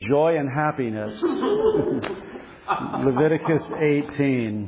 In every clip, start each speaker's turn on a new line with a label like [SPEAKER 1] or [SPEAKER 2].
[SPEAKER 1] Joy and happiness. Leviticus 18.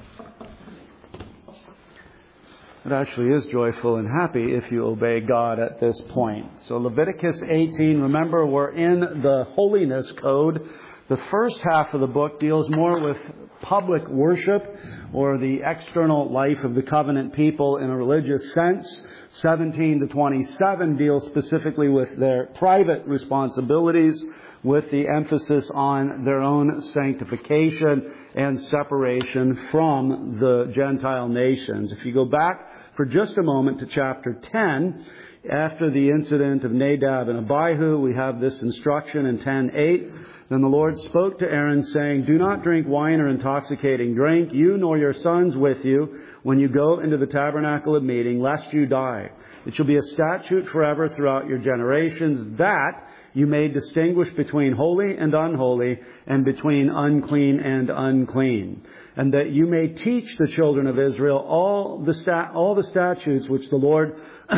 [SPEAKER 1] It actually is joyful and happy if you obey God at this point. So Leviticus 18, remember we're in the holiness code. The first half of the book deals more with public worship or the external life of the covenant people in a religious sense. 17 to 27 deals specifically with their private responsibilities, with the emphasis on their own sanctification and separation from the Gentile nations. If you go back for just a moment to chapter 10, after the incident of Nadab and Abihu, we have this instruction in 10:8. Then the Lord spoke to Aaron, saying, "Do not drink wine or intoxicating drink, you nor your sons with you, when you go into the tabernacle of meeting, lest you die. It shall be a statute forever throughout your generations, that you may distinguish between holy and unholy, and between unclean and unclean. And that you may teach the children of Israel all the statutes which the Lord,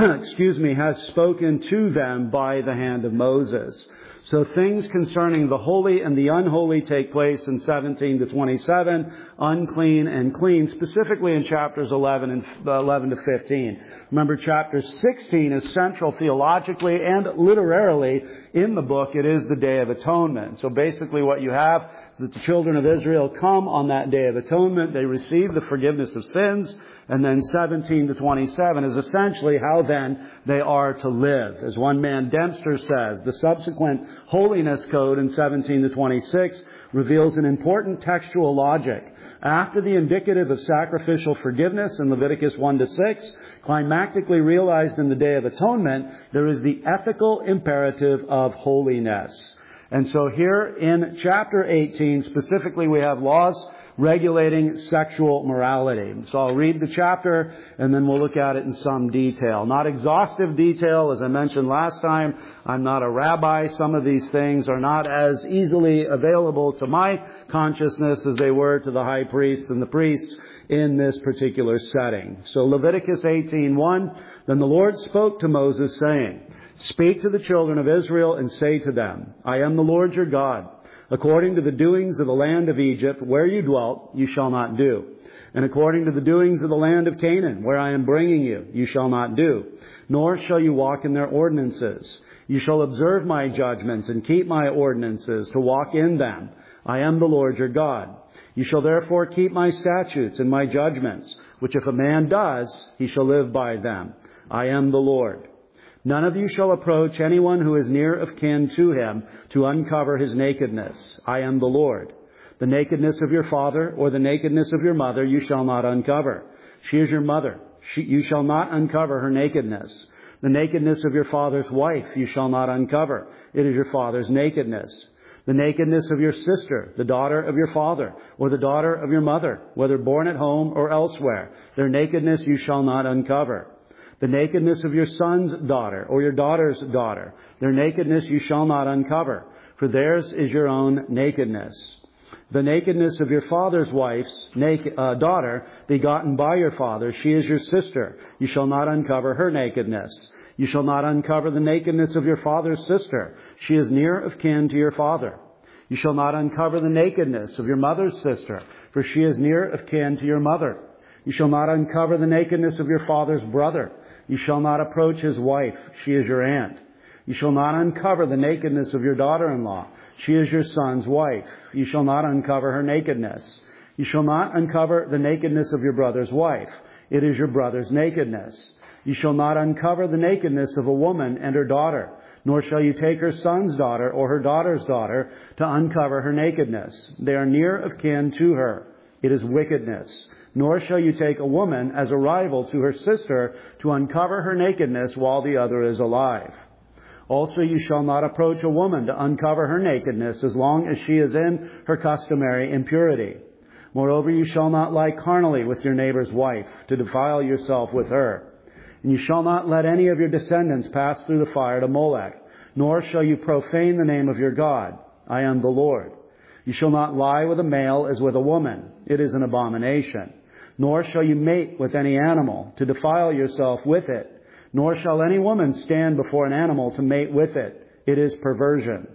[SPEAKER 1] has spoken to them by the hand of Moses." So things concerning the holy and the unholy take place in 17 to 27, unclean and clean, specifically in chapters 11 to 15. Remember, chapter 16 is central theologically and literarily in the book. It is the Day of Atonement. So basically what you have is that the children of Israel come on that Day of Atonement. They receive the forgiveness of sins. And then 17 to 27 is essentially how then they are to live. As one man, Dempster, says, the subsequent holiness code in 17 to 26 reveals an important textual logic. After the indicative of sacrificial forgiveness in Leviticus 1 to 6, climactically realized in the Day of Atonement, there is the ethical imperative of holiness. And so here in chapter 18, specifically, we have laws regulating sexual morality. So I'll read the chapter and then we'll look at it in some detail. Not exhaustive detail, as I mentioned last time. I'm not a rabbi. Some of these things are not as easily available to my consciousness as they were to the high priests and the priests in this particular setting. So Leviticus 18:1, "Then the Lord spoke to Moses, saying, Speak to the children of Israel and say to them, I am the Lord your God. According to the doings of the land of Egypt, where you dwelt, you shall not do. And according to the doings of the land of Canaan, where I am bringing you, you shall not do. Nor shall you walk in their ordinances. You shall observe my judgments and keep my ordinances to walk in them. I am the Lord your God. You shall therefore keep my statutes and my judgments, which if a man does, he shall live by them. I am the Lord. None of you shall approach anyone who is near of kin to him to uncover his nakedness. I am the Lord. The nakedness of your father or the nakedness of your mother you shall not uncover. She is your mother. You shall not uncover her nakedness. The nakedness of your father's wife you shall not uncover. It is your father's nakedness. The nakedness of your sister, the daughter of your father, or the daughter of your mother, whether born at home or elsewhere, their nakedness you shall not uncover. The nakedness of your son's daughter or your daughter's daughter, their nakedness you shall not uncover, for theirs is your own nakedness. The nakedness of your father's wife's daughter, begotten by your father, she is your sister. You shall not uncover her nakedness. You shall not uncover the nakedness of your father's sister. She is near of kin to your father. You shall not uncover the nakedness of your mother's sister, for she is near of kin to your mother. You shall not uncover the nakedness of your father's brother. You shall not approach his wife. She is your aunt. You shall not uncover the nakedness of your daughter-in-law. She is your son's wife. You shall not uncover her nakedness. You shall not uncover the nakedness of your brother's wife. It is your brother's nakedness. You shall not uncover the nakedness of a woman and her daughter, nor shall you take her son's daughter or her daughter's daughter to uncover her nakedness. They are near of kin to her. It is wickedness. Nor shall you take a woman as a rival to her sister to uncover her nakedness while the other is alive. Also you shall not approach a woman to uncover her nakedness as long as she is in her customary impurity. Moreover, you shall not lie carnally with your neighbor's wife to defile yourself with her. And you shall not let any of your descendants pass through the fire to Molech, nor shall you profane the name of your God. I am the Lord. You shall not lie with a male as with a woman. It is an abomination. Nor shall you mate with any animal to defile yourself with it. Nor shall any woman stand before an animal to mate with it. It is perversion.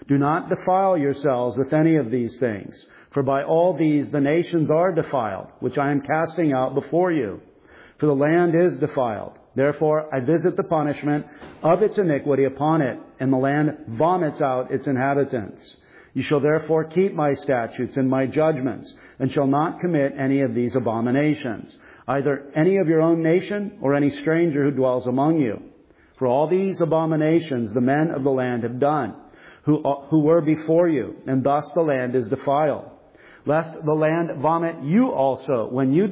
[SPEAKER 1] Do not defile yourselves with any of these things, for by all these the nations are defiled, which I am casting out before you. For the land is defiled. Therefore I visit the punishment of its iniquity upon it, and the land vomits out its inhabitants. You shall therefore keep my statutes and my judgments, and shall not commit any of these abominations, either any of your own nation or any stranger who dwells among you. For all these abominations the men of the land have done, who were before you, and thus the land is defiled. Lest the land vomit you out also when you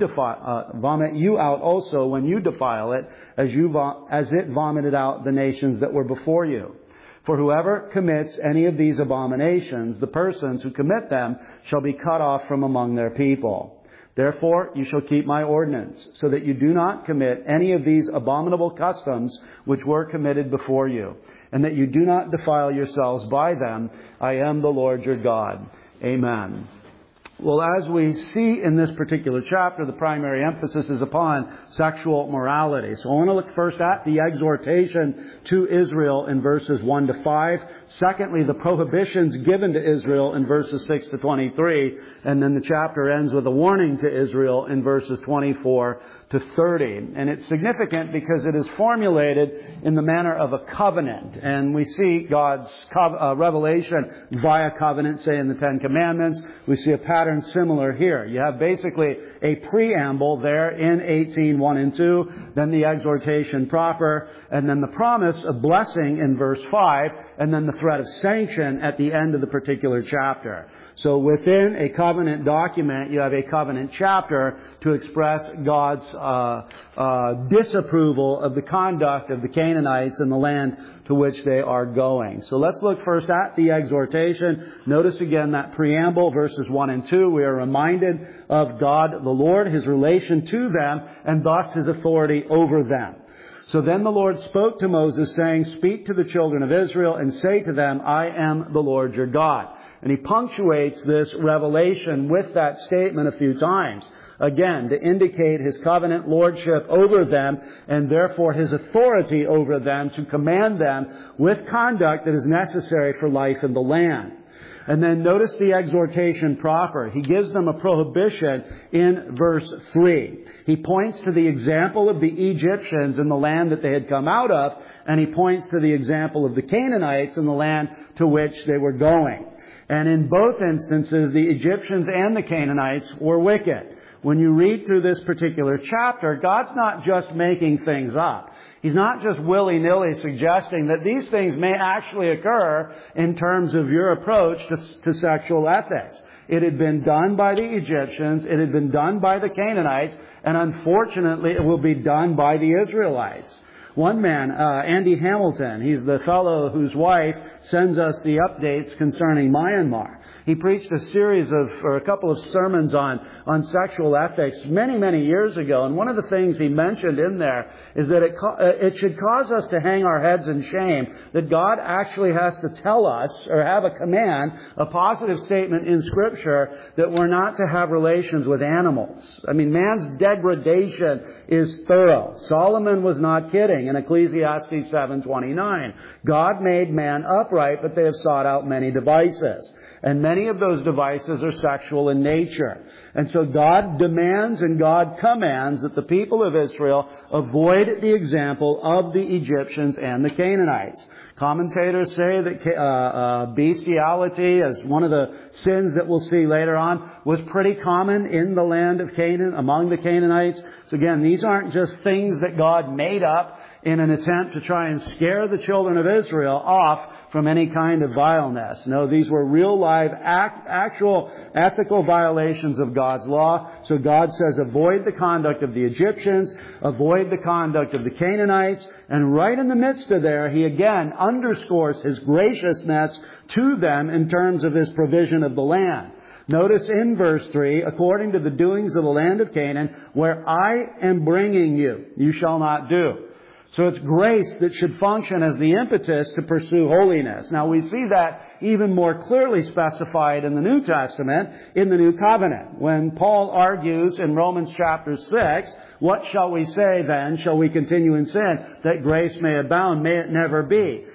[SPEAKER 1] defile it, as it vomited out the nations that were before you. For whoever commits any of these abominations, the persons who commit them shall be cut off from among their people. Therefore you shall keep my ordinance, so that you do not commit any of these abominable customs which were committed before you, and that you do not defile yourselves by them. I am the Lord your God. Amen. Well, as we see in this particular chapter, the primary emphasis is upon sexual morality. So I want to look first at the exhortation to Israel in verses 1 to 5. Secondly, the prohibitions given to Israel in verses 6 to 23. And then the chapter ends with a warning to Israel in verses 24 to 30. And it's significant because it is formulated in the manner of a covenant. And we see God's revelation via covenant, say in the Ten Commandments. We see a pattern similar here. You have basically a preamble there in 18:1 and 2, then the exhortation proper, and then the promise of blessing in verse 5, and then the threat of sanction at the end of the particular chapter. So within a covenant document, you have a covenant chapter to express God's disapproval of the conduct of the Canaanites in the land to which they are going. So let's look first at the exhortation. Notice again that preamble, verses 1 and 2. We are reminded of God the Lord, His relation to them, and thus His authority over them. So then the Lord spoke to Moses, saying, "Speak to the children of Israel and say to them, I am the Lord your God." And he punctuates this revelation with that statement a few times. Again, to indicate His covenant lordship over them and therefore His authority over them to command them with conduct that is necessary for life in the land. And then notice the exhortation proper. He gives them a prohibition in verse 3. He points to the example of the Egyptians in the land that they had come out of, and he points to the example of the Canaanites in the land to which they were going. And in both instances, the Egyptians and the Canaanites were wicked. When you read through this particular chapter, God's not just making things up. He's not just willy-nilly suggesting that these things may actually occur in terms of your approach to sexual ethics. It had been done by the Egyptians, it had been done by the Canaanites, and unfortunately it will be done by the Israelites. One man, Andy Hamilton, he's the fellow whose wife sends us the updates concerning Myanmar. He preached a couple of sermons on sexual ethics many years ago. And one of the things he mentioned in there is that it should cause us to hang our heads in shame that God actually has to tell us or have a command, a positive statement in Scripture that we're not to have relations with animals. I mean, man's degradation is thorough. Solomon was not kidding in Ecclesiastes 7:29. God made man upright, but they have sought out many devices. And many of those devices are sexual in nature. And so God demands and God commands that the people of Israel avoid the example of the Egyptians and the Canaanites. Commentators say that bestiality, as one of the sins that we'll see later on, was pretty common in the land of Canaan, among the Canaanites. So again, these aren't just things that God made up in an attempt to try and scare the children of Israel off from any kind of vileness. No, these were real live, actual ethical violations of God's law. So God says, avoid the conduct of the Egyptians, avoid the conduct of the Canaanites, and right in the midst of there, He again underscores His graciousness to them in terms of His provision of the land. Notice in verse 3, according to the doings of the land of Canaan, where I am bringing you, you shall not do. So it's grace that should function as the impetus to pursue holiness. Now we see that even more clearly specified in the New Testament, in the New Covenant. When Paul argues in Romans chapter 6, what shall we say then? Shall we continue in sin that grace may abound? May it never be.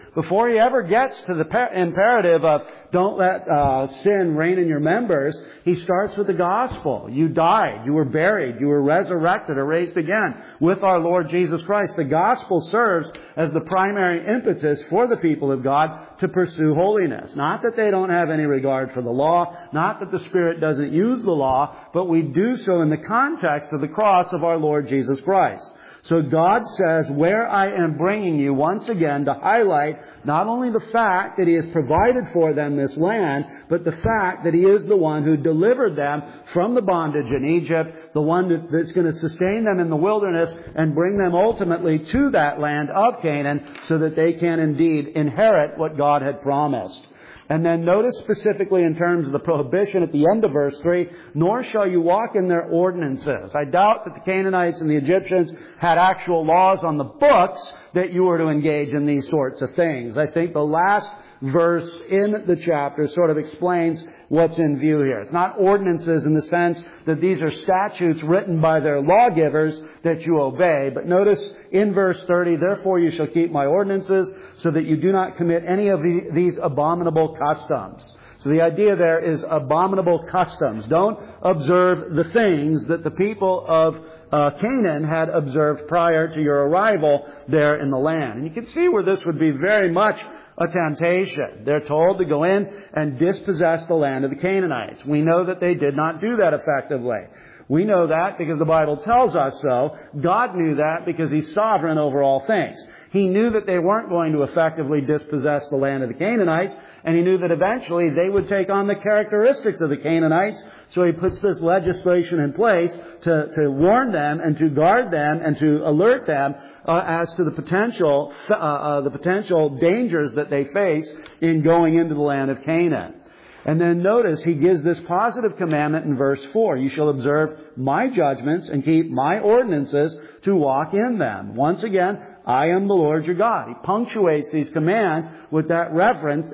[SPEAKER 1] before he ever gets to the imperative of don't let sin reign in your members, he starts with the gospel. You died, you were buried, you were resurrected or raised again with our Lord Jesus Christ. The gospel serves as the primary impetus for the people of God to pursue holiness. Not that they don't have any regard for the law, not that the Spirit doesn't use the law, but we do so in the context of the cross of our Lord Jesus Christ. So God says, where I am bringing you once again to highlight not only the fact that He has provided for them this land, but the fact that He is the one who delivered them from the bondage in Egypt, the one that's going to sustain them in the wilderness and bring them ultimately to that land of Canaan so that they can indeed inherit what God had promised. And then notice specifically in terms of the prohibition at the end of verse 3, nor shall you walk in their ordinances. I doubt that the Canaanites and the Egyptians had actual laws on the books that you were to engage in these sorts of things. I think the last verse in the chapter sort of explains what's in view here. It's not ordinances in the sense that these are statutes written by their lawgivers that you obey. But notice in verse 30, therefore you shall keep my ordinances so that you do not commit any of these abominable customs. So the idea there is abominable customs. Don't observe the things that the people of Canaan had observed prior to your arrival there in the land. And you can see where this would be very much a temptation. They're told to go in and dispossess the land of the Canaanites. We know that they did not do that effectively. We know that because the Bible tells us so. God knew that because He's sovereign over all things. He knew that they weren't going to effectively dispossess the land of the Canaanites, and He knew that eventually they would take on the characteristics of the Canaanites, so He puts this legislation in place to warn them and to guard them and to alert them as to the potential dangers that they face in going into the land of Canaan. And then notice He gives this positive commandment in verse 4. You shall observe my judgments and keep my ordinances to walk in them. Once again, I am the Lord your God. He punctuates these commands with that reference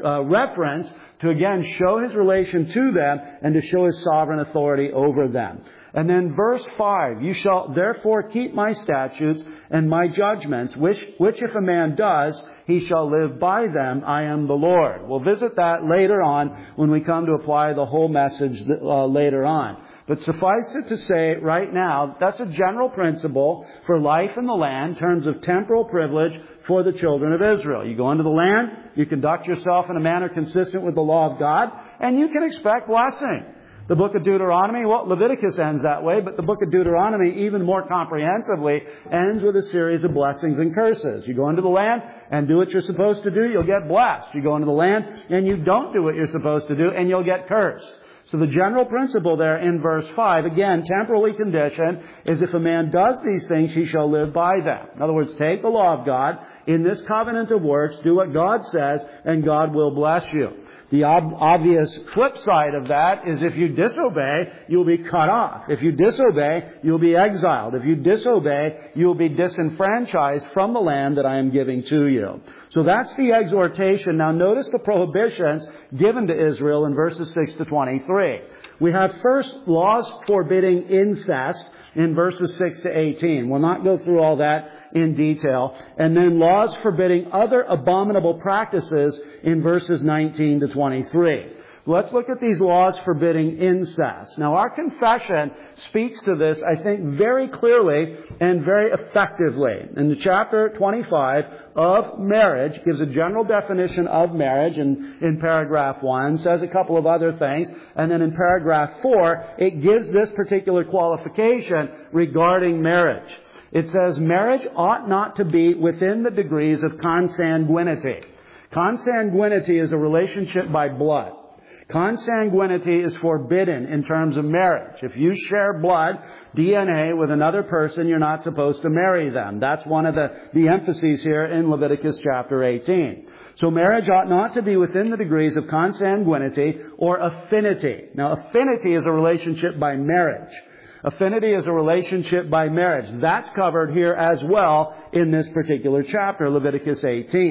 [SPEAKER 1] to again show His relation to them and to show His sovereign authority over them. And then verse 5, you shall therefore keep my statutes and my judgments, which if a man does, he shall live by them. I am the Lord. We'll visit that later on when we come to apply the whole message later on. But suffice it to say right now, that's a general principle for life in the land in terms of temporal privilege for the children of Israel. You go into the land, you conduct yourself in a manner consistent with the law of God, and you can expect blessing. The book of Deuteronomy, well, Leviticus ends that way, but the book of Deuteronomy even more comprehensively ends with a series of blessings and curses. You go into the land and do what you're supposed to do, you'll get blessed. You go into the land and you don't do what you're supposed to do, and you'll get cursed. So the general principle there in verse 5, again, temporally conditioned, is if a man does these things, he shall live by them. In other words, take the law of God in this covenant of works, do what God says, and God will bless you. The obvious flip side of that is if you disobey, you'll be cut off. If you disobey, you'll be exiled. If you disobey, you'll be disenfranchised from the land that I am giving to you. So that's the exhortation. Now notice the prohibitions given to Israel in verses 6 to 23. We have first laws forbidding incest in verses 6 to 18. We'll not go through all that in detail. And then laws forbidding other abominable practices in verses 19 to 23. Let's look at these laws forbidding incest. Now, our confession speaks to this, I think, very clearly and very effectively. In the chapter 25 of marriage, gives a general definition of marriage in paragraph 1, says a couple of other things, and then in paragraph 4, it gives this particular qualification regarding marriage. It says, marriage ought not to be within the degrees of consanguinity. Consanguinity is a relationship by blood. Consanguinity is forbidden in terms of marriage. If you share blood, DNA, with another person, you're not supposed to marry them. That's one of the emphases here in Leviticus chapter 18. So marriage ought not to be within the degrees of consanguinity or affinity. Now, affinity is a relationship by marriage. Affinity is a relationship by marriage. That's covered here as well in this particular chapter, Leviticus 18.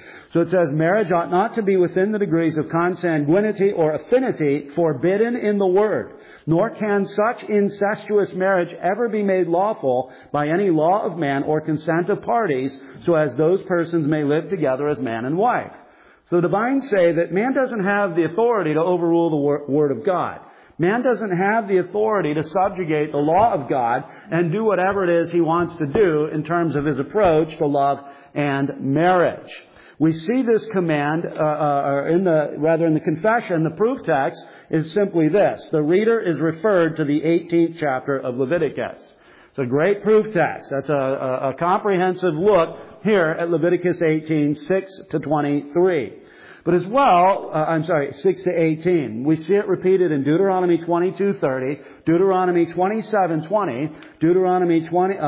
[SPEAKER 1] So it says, marriage ought not to be within the degrees of consanguinity or affinity forbidden in the Word, nor can such incestuous marriage ever be made lawful by any law of man or consent of parties, so as those persons may live together as man and wife. So the divines say that man doesn't have the authority to overrule the Word of God. Man doesn't have the authority to subjugate the law of God and do whatever it is he wants to do in terms of his approach to love and marriage. We see this command, in the confession. The proof text is simply this. The reader is referred to the 18th chapter of Leviticus. It's a great proof text. That's a comprehensive look here at Leviticus 18, 6 to 23. But as well, 6 to 18. We see it repeated in Deuteronomy 22:30, Deuteronomy 27:20, Deuteronomy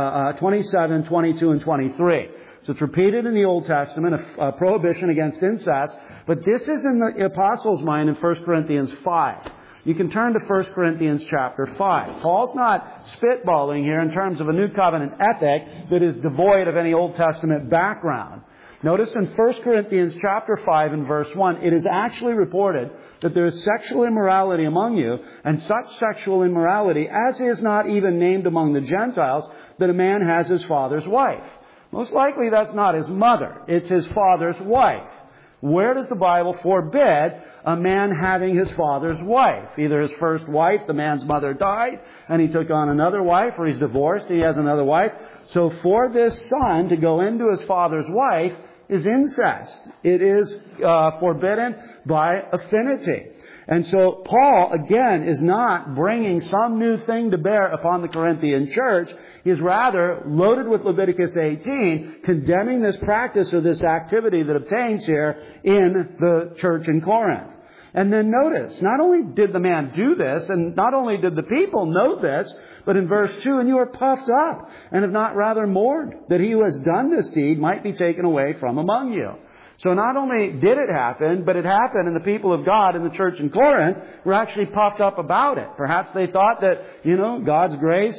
[SPEAKER 1] 27:22 and 23. So it's repeated in the Old Testament, a prohibition against incest. But this is in the Apostles' mind in 1 Corinthians 5. You can turn to 1 Corinthians chapter 5. Paul's not spitballing here in terms of a new covenant ethic that is devoid of any Old Testament background. Notice in 1 Corinthians chapter 5 and verse 1, it is actually reported that there is sexual immorality among you, and such sexual immorality as is not even named among the Gentiles, that a man has his father's wife. Most likely that's not his mother. It's his father's wife. Where does the Bible forbid a man having his father's wife? Either his first wife, the man's mother died, and he took on another wife, or he's divorced, he has another wife. So for this son to go into his father's wife is incest. It is forbidden by affinity. And so Paul, again, is not bringing some new thing to bear upon the Corinthian church. He is rather loaded with Leviticus 18, condemning this practice or this activity that obtains here in the church in Corinth. And then notice, not only did the man do this, and not only did the people know this, but in verse 2, and you are puffed up, and have not rather mourned, that he who has done this deed might be taken away from among you. So not only did it happen, but it happened, and the people of God in the church in Corinth were actually puffed up about it. Perhaps they thought that, God's grace,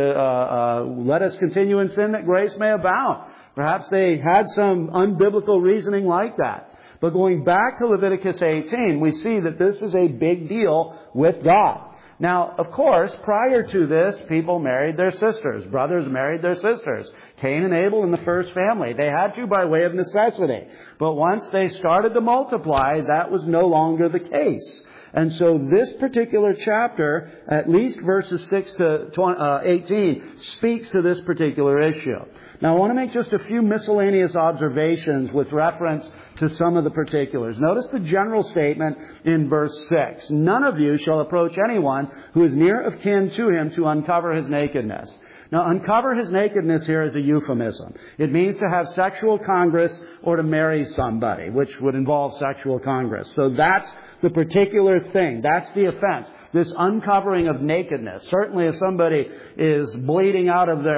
[SPEAKER 1] let us continue in sin that grace may abound. Perhaps they had some unbiblical reasoning like that. But going back to Leviticus 18, we see that this is a big deal with God. Now, of course, prior to this, people married their sisters. Brothers married their sisters. Cain and Abel in the first family. They had to by way of necessity. But once they started to multiply, that was no longer the case. And so this particular chapter, at least verses 6 to 18, speaks to this particular issue. Now, I want to make just a few miscellaneous observations with reference to some of the particulars. Notice the general statement in verse 6. None of you shall approach anyone who is near of kin to him to uncover his nakedness. Now, uncover his nakedness here is a euphemism. It means to have sexual congress or to marry somebody, which would involve sexual congress. So that's the particular thing. That's the offense. This uncovering of nakedness. Certainly if somebody is bleeding out of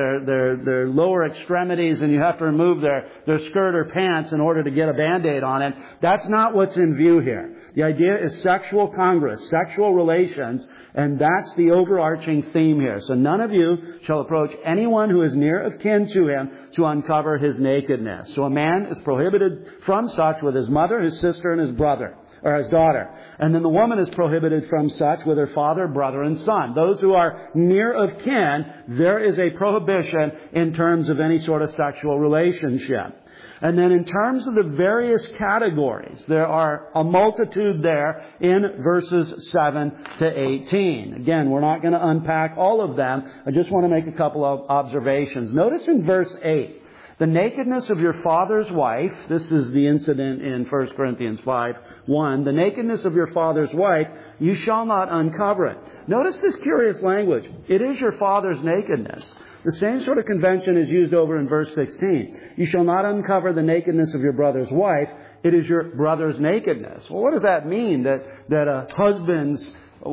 [SPEAKER 1] their lower extremities and you have to remove their skirt or pants in order to get a Band-Aid on it, that's not what's in view here. The idea is sexual congress, sexual relations, and that's the overarching theme here. So none of you shall approach anyone who is near of kin to him to uncover his nakedness. So a man is prohibited from such with his mother, his sister, and his brother, or his daughter. And then the woman is prohibited from such with her father, brother, and son. Those who are near of kin, there is a prohibition in terms of any sort of sexual relationship. And then in terms of the various categories, there are a multitude there in verses 7 to 18. Again, we're not going to unpack all of them. I just want to make a couple of observations. Notice in verse 8, the nakedness of your father's wife, this is the incident in 1 Corinthians 5:1. The nakedness of your father's wife, you shall not uncover it. Notice this curious language. It is your father's nakedness. The same sort of convention is used over in verse 16. You shall not uncover the nakedness of your brother's wife. It is your brother's nakedness. Well, what does that mean? That a husband's,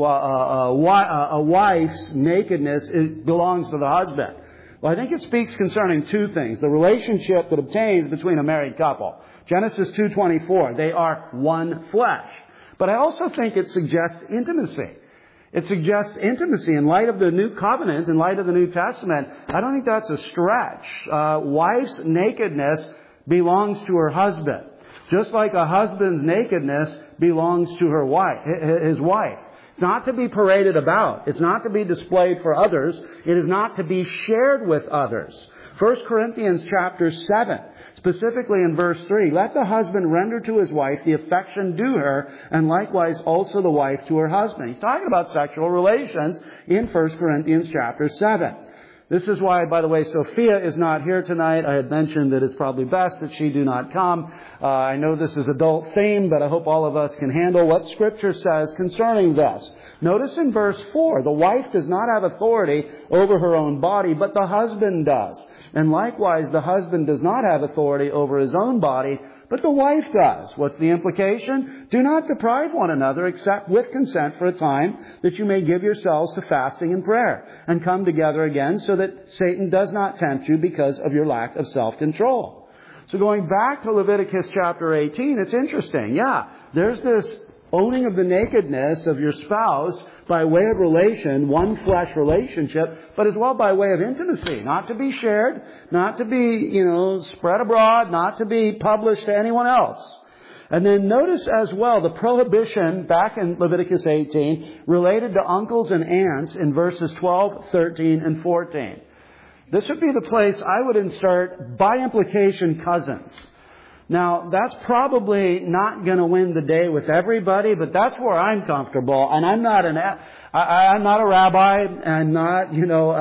[SPEAKER 1] a wife's nakedness belongs to the husband. Well, I think it speaks concerning two things. The relationship that obtains between a married couple. Genesis 2:24, they are one flesh. But I also think it suggests intimacy. It suggests intimacy in light of the New Covenant, in light of the New Testament. I don't think that's a stretch. Wife's nakedness belongs to her husband. Just like a husband's nakedness belongs to his wife. It's not to be paraded about. It's not to be displayed for others. It is not to be shared with others. 1 Corinthians chapter 7, specifically in verse 3, let the husband render to his wife the affection due her, and likewise also the wife to her husband. He's talking about sexual relations in 1 Corinthians chapter 7. This is why, by the way, Sophia is not here tonight. I had mentioned that it's probably best that she do not come. I know this is adult theme, but I hope all of us can handle what Scripture says concerning this. Notice in verse 4, the wife does not have authority over her own body, but the husband does. And likewise, the husband does not have authority over his own body, but the wife does. What's the implication? Do not deprive one another except with consent for a time, that you may give yourselves to fasting and prayer, and come together again so that Satan does not tempt you because of your lack of self-control. So going back to Leviticus chapter 18, it's interesting. Yeah, there's this owning of the nakedness of your spouse by way of relation, one flesh relationship, but as well by way of intimacy, not to be shared, not to be, spread abroad, not to be published to anyone else. And then notice as well the prohibition back in Leviticus 18 related to uncles and aunts in verses 12, 13, and 14. This would be the place I would insert, by implication, cousins. Now, that's probably not going to win the day with everybody, but that's where I'm comfortable. And I'm not I'm not a rabbi. I'm not,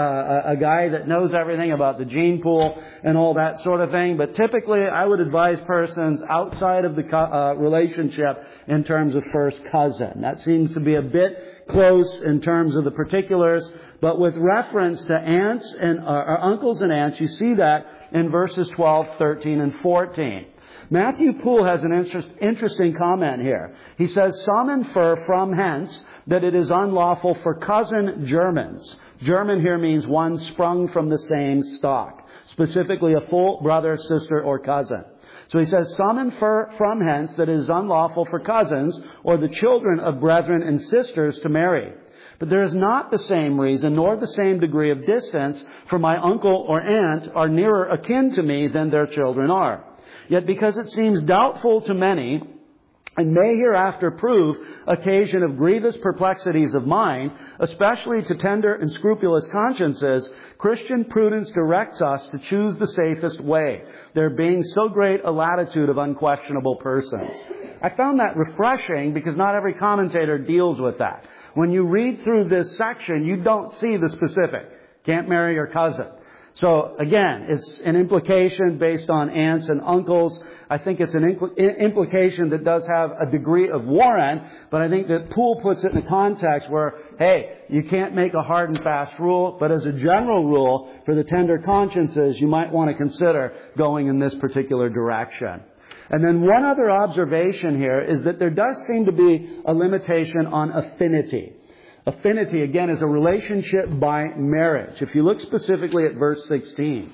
[SPEAKER 1] a guy that knows everything about the gene pool and all that sort of thing. But typically, I would advise persons outside of the relationship in terms of first cousin. That seems to be a bit close in terms of the particulars. But with reference to aunts and uncles and aunts, you see that in verses 12, 13, and 14. Matthew Poole has an interesting comment here. He says, some infer from hence that it is unlawful for cousin Germans. German here means one sprung from the same stock, specifically a full brother, sister, or cousin. So he says, some infer from hence that it is unlawful for cousins or the children of brethren and sisters to marry. But there is not the same reason nor the same degree of distance, for my uncle or aunt are nearer akin to me than their children are. Yet because it seems doubtful to many, and may hereafter prove occasion of grievous perplexities of mind, especially to tender and scrupulous consciences, Christian prudence directs us to choose the safest way, there being so great a latitude of unquestionable persons. I found that refreshing because not every commentator deals with that. When you read through this section, you don't see the specific. Can't marry your cousin. So again, it's an implication based on aunts and uncles. I think it's an implication that does have a degree of warrant, but I think that Poole puts it in a context where, hey, you can't make a hard and fast rule, but as a general rule, for the tender consciences, you might want to consider going in this particular direction. And then one other observation here is that there does seem to be a limitation on affinity. Affinity, again, is a relationship by marriage. If you look specifically at verse 16.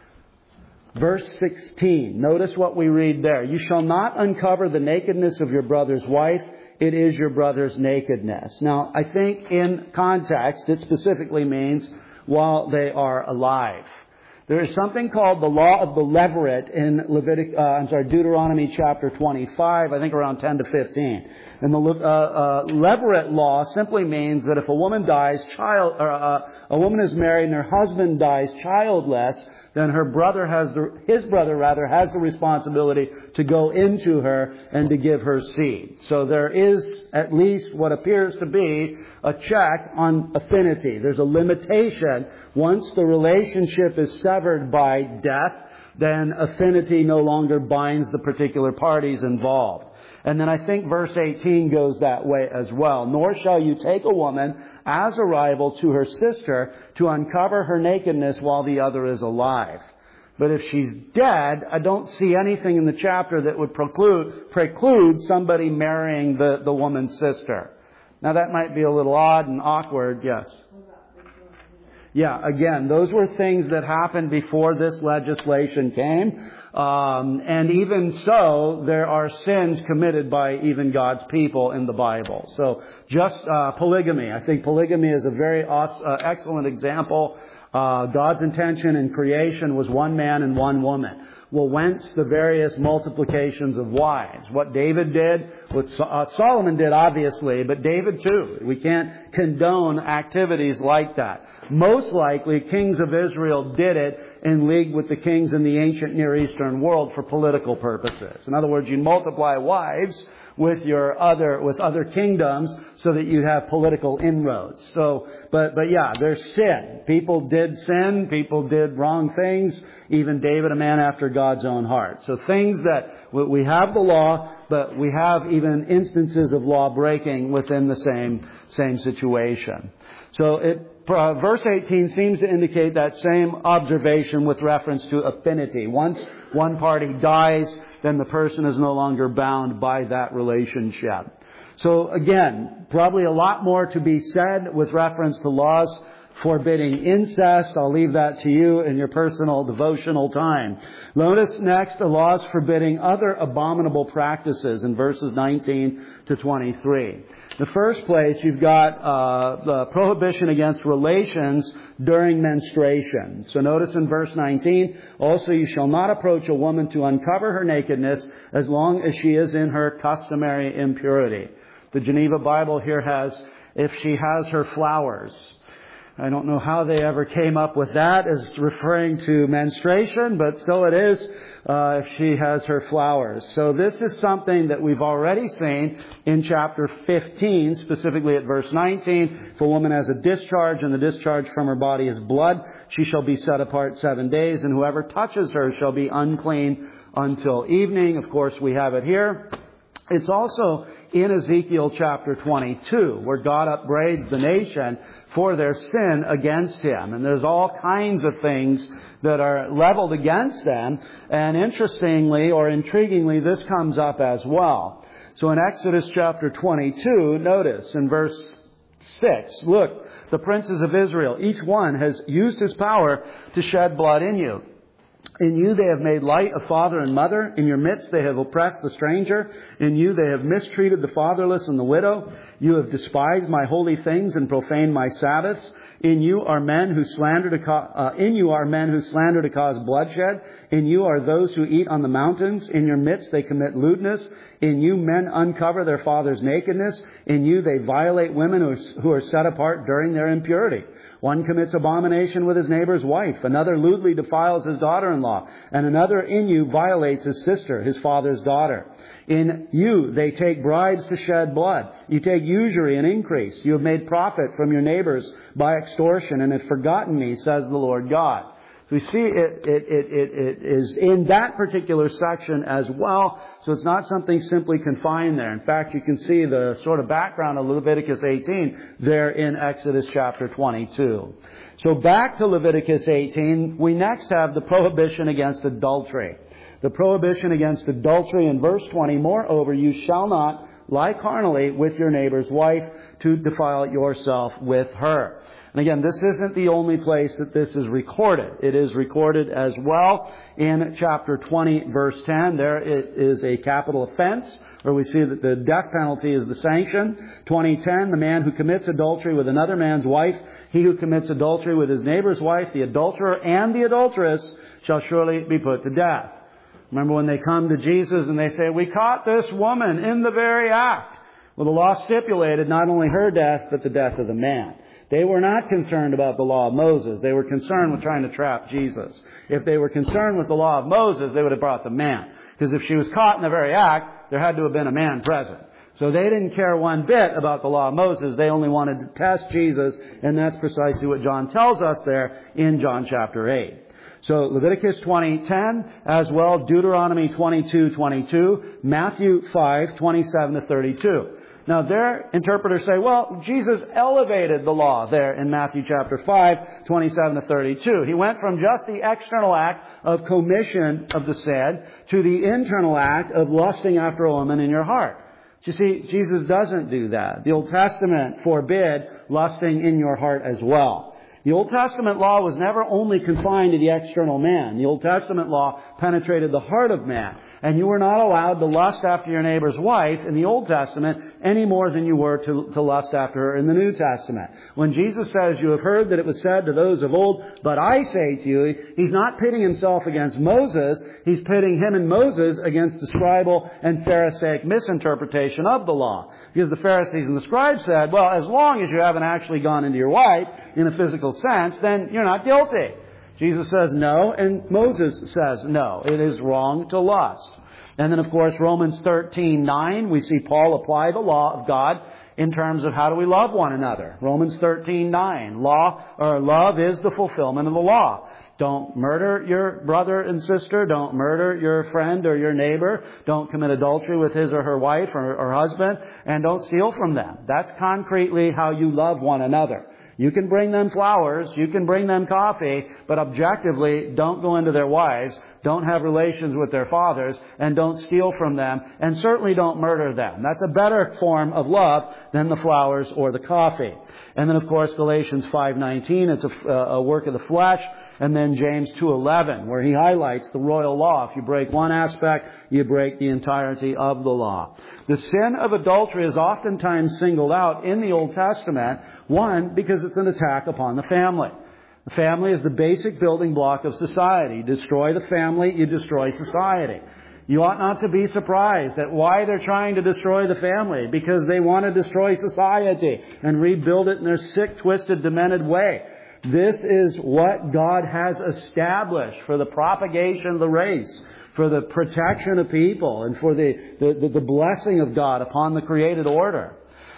[SPEAKER 1] Verse 16, notice what we read there. You shall not uncover the nakedness of your brother's wife. It is your brother's nakedness. Now, I think in context, it specifically means while they are alive. There is something called the law of the levirate in Deuteronomy chapter 25, I think around 10 to 15. And the levirate law simply means that if a woman dies a woman is married and her husband dies childless, then his brother has the responsibility to go into her and to give her seed. So there is at least what appears to be a check on affinity. There's a limitation. Once the relationship is severed by death, then affinity no longer binds the particular parties involved. And then I think verse 18 goes that way as well. Nor shall you take a woman as a rival to her sister to uncover her nakedness while the other is alive. But if she's dead, I don't see anything in the chapter that would preclude somebody marrying the woman's sister. Now that might be a little odd and awkward, yes. Yeah, again, those were things that happened before this legislation came. And even so, there are sins committed by even God's people in the Bible. So just polygamy. I think polygamy is a very excellent example. God's intention in creation was one man and one woman. Well, whence the various multiplications of wives? What David did, what Solomon did, obviously, but David too. We can't condone activities like that. Most likely, kings of Israel did it in league with the kings in the ancient Near Eastern world for political purposes. In other words, you multiply wives with other kingdoms so that you have political inroads. So, but yeah, there's sin. People did sin. People did wrong things. Even David, a man after God's own heart. So things that we have the law, but we have even instances of law breaking within the same situation. So verse 18 seems to indicate that same observation with reference to affinity. Once one party dies, then the person is no longer bound by that relationship. So again, probably a lot more to be said with reference to laws forbidding incest. I'll leave that to you in your personal devotional time. Notice next the laws forbidding other abominable practices in verses 19 to 23. The first place, you've got the prohibition against relations during menstruation. So notice in verse 19, also you shall not approach a woman to uncover her nakedness as long as she is in her customary impurity. The Geneva Bible here has, if she has her flowers. I don't know how they ever came up with that as referring to menstruation, but so it is if she has her flowers. So this is something that we've already seen in chapter 15, specifically at verse 19. If a woman has a discharge and the discharge from her body is blood, she shall be set apart 7 days, and whoever touches her shall be unclean until evening. Of course, we have it here. It's also in Ezekiel chapter 22, where God upbraids the nation for their sin against Him. And there's all kinds of things that are leveled against them. And interestingly or intriguingly, this comes up as well. So in Exodus chapter 22, notice in verse 6, look, the princes of Israel, each one has used his power to shed blood in you. In you they have made light of father and mother. In your midst they have oppressed the stranger. In you they have mistreated the fatherless and the widow. You have despised my holy things and profaned my Sabbaths. In you are men who slander to cause bloodshed. In you are those who eat on the mountains. In your midst they commit lewdness. In you men uncover their father's nakedness. In you they violate women who are set apart during their impurity. One commits abomination with his neighbor's wife. Another lewdly defiles his daughter-in-law. And another in you violates his sister, his father's daughter. In you they take bribes to shed blood. You take usury and increase. You have made profit from your neighbors by extortion and have forgotten me, says the Lord God. We see it is in that particular section as well. So it's not something simply confined there. In fact, you can see the sort of background of Leviticus 18 there in Exodus chapter 22. So back to Leviticus 18, we next have the prohibition against adultery. The prohibition against adultery in verse 20, moreover, you shall not lie carnally with your neighbor's wife to defile yourself with her. And again, this isn't the only place that this is recorded. It is recorded as well in chapter 20, verse 10. There it is a capital offense where we see that the death penalty is the sanction. 20:10, the man who commits adultery with another man's wife, he who commits adultery with his neighbor's wife, the adulterer and the adulteress shall surely be put to death. Remember when they come to Jesus and they say, we caught this woman in the very act. Well, the law stipulated not only her death, but the death of the man. They were not concerned about the law of Moses. They were concerned with trying to trap Jesus. If they were concerned with the law of Moses, they would have brought the man. Because if she was caught in the very act, there had to have been a man present. So they didn't care one bit about the law of Moses. They only wanted to test Jesus. And that's precisely what John tells us there in John chapter 8. So Leviticus 20:10, as well Deuteronomy 22:22, Matthew 5:27 to 32. Now their interpreters say, well, Jesus elevated the law there in Matthew chapter 5:27 to 32. He went from just the external act of commission of the sin to the internal act of lusting after a woman in your heart. You see, Jesus doesn't do that. The Old Testament forbid lusting in your heart as well. The Old Testament law was never only confined to the external man. The Old Testament law penetrated the heart of man. And you were not allowed to lust after your neighbor's wife in the Old Testament any more than you were to lust after her in the New Testament. When Jesus says, you have heard that it was said to those of old, but I say to you, He's not pitting Himself against Moses. He's pitting Him and Moses against the scribal and Pharisaic misinterpretation of the law. Because the Pharisees and the scribes said, well, as long as you haven't actually gone into your wife in a physical sense, then you're not guilty. Jesus says no, and Moses says no. It is wrong to lust. And then, of course, Romans 13:9, we see Paul apply the law of God in terms of how do we love one another. Romans 13:9, love is the fulfillment of the law. Don't murder your brother and sister. Don't murder your friend or your neighbor. Don't commit adultery with his or her wife or husband. And don't steal from them. That's concretely how you love one another. You can bring them flowers, you can bring them coffee, but objectively, don't go into their wives, don't have relations with their fathers, and don't steal from them, and certainly don't murder them. That's a better form of love than the flowers or the coffee. And then, of course, Galatians 5:19, it's a work of the flesh. And then James 2:11, where he highlights the royal law. If you break one aspect, you break the entirety of the law. The sin of adultery is oftentimes singled out in the Old Testament, one, because it's an attack upon the family. The family is the basic building block of society. You destroy the family, you destroy society. You ought not to be surprised at why they're trying to destroy the family, because they want to destroy society and rebuild it in their sick, twisted, demented way. This is what God has established for the propagation of the race, for the protection of people, and for the blessing of God upon the created order.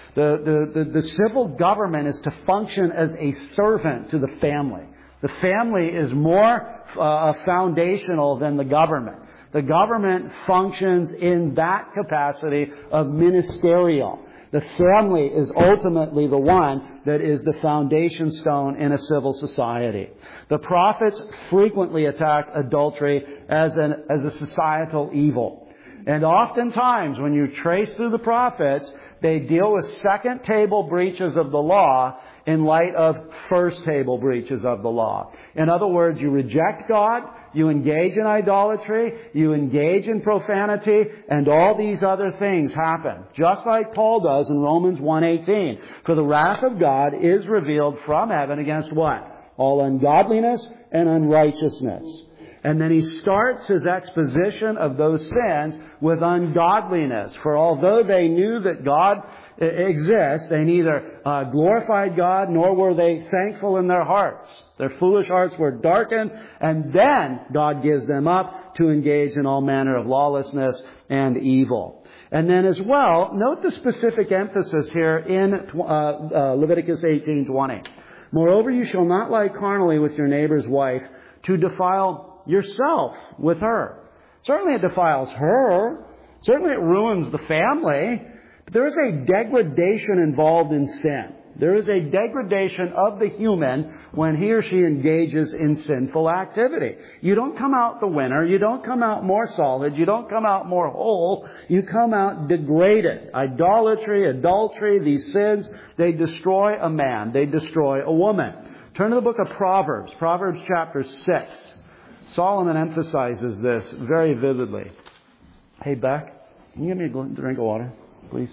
[SPEAKER 1] The civil government is to function as a servant to the family. The family is more foundational than the government. The government functions in that capacity of ministerial. The family is ultimately the one that is the foundation stone in a civil society. The prophets frequently attack adultery as a societal evil. And oftentimes, when you trace through the prophets, they deal with second table breaches of the law in light of first table breaches of the law. In other words, you reject God, you engage in idolatry, you engage in profanity, and all these other things happen. Just like Paul does in Romans 1:18. For the wrath of God is revealed from heaven against what? All ungodliness and unrighteousness. And then he starts his exposition of those sins with ungodliness. For although they knew that God exists, they neither glorified God nor were they thankful in their hearts. Their foolish hearts were darkened, and then God gives them up to engage in all manner of lawlessness and evil. And then as well, note the specific emphasis here in Leviticus 18:20. Moreover, you shall not lie carnally with your neighbor's wife to defile yourself with her. Certainly it defiles her. Certainly it ruins the family. But there is a degradation involved in sin. There is a degradation of the human when he or she engages in sinful activity. You don't come out the winner. You don't come out more solid. You don't come out more whole. You come out degraded. Idolatry, adultery, these sins, they destroy a man. They destroy a woman. Turn to the book of Proverbs. Proverbs chapter 6. Solomon emphasizes this very vividly. Hey, Beck, can you give me a drink of water, please?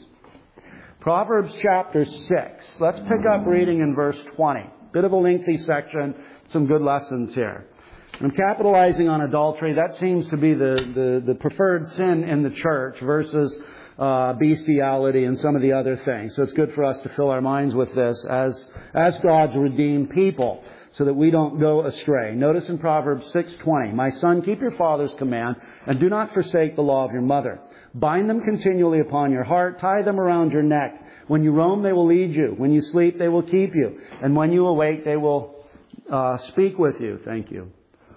[SPEAKER 1] Proverbs chapter 6. Let's pick up reading in verse 20. Bit of a lengthy section, some good lessons here. I'm capitalizing on adultery. That seems to be the preferred sin in the church versus bestiality and some of the other things. So it's good for us to fill our minds with this as God's redeemed people, so that we don't go astray. Notice in Proverbs 6:20, my son, keep your father's command, and do not forsake the law of your mother. Bind them continually upon your heart, tie them around your neck. When you roam, they will lead you. When you sleep, they will keep you. And when you awake, they will speak with you. Thank you.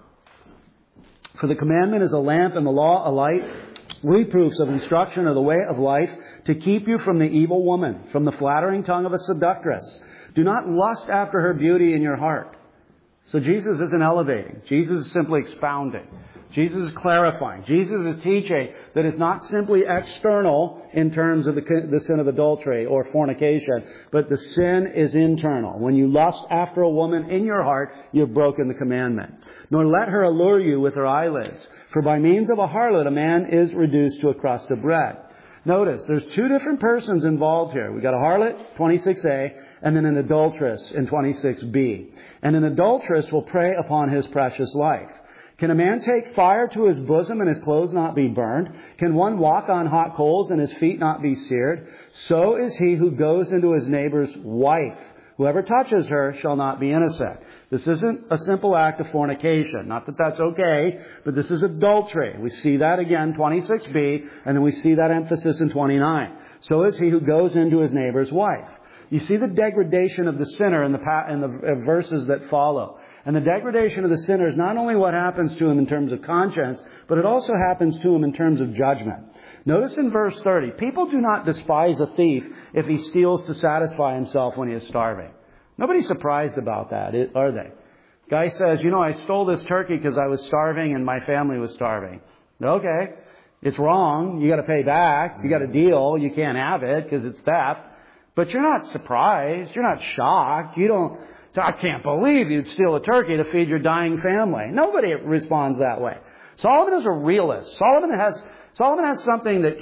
[SPEAKER 1] For the commandment is a lamp and the law a light, reproofs of instruction are the way of life, to keep you from the evil woman, from the flattering tongue of a seductress. Do not lust after her beauty in your heart. So Jesus isn't elevating. Jesus is simply expounding. Jesus is clarifying. Jesus is teaching that it's not simply external in terms of the sin of adultery or fornication, but the sin is internal. When you lust after a woman in your heart, you've broken the commandment. Nor let her allure you with her eyelids, for by means of a harlot a man is reduced to a crust of bread. Notice, there's two different persons involved here. We've got a harlot, 26a, and then an adulteress in 26b. And an adulteress will prey upon his precious life. Can a man take fire to his bosom and his clothes not be burned? Can one walk on hot coals and his feet not be seared? So is he who goes into his neighbor's wife. Whoever touches her shall not be innocent. This isn't a simple act of fornication. Not that that's okay, but this is adultery. We see that again, 26b, and then we see that emphasis in 29. So is he who goes into his neighbor's wife. You see the degradation of the sinner in the verses that follow. And the degradation of the sinner is not only what happens to him in terms of conscience, but it also happens to him in terms of judgment. Notice in verse 30, people do not despise a thief if he steals to satisfy himself when he is starving. Nobody's surprised about that, are they? Guy says, I stole this turkey because I was starving and my family was starving. Okay, it's wrong. You got to pay back. You got a deal. You can't have it because it's theft. But you're not surprised. You're not shocked. So I can't believe you'd steal a turkey to feed your dying family. Nobody responds that way. Solomon is a realist. Solomon has something that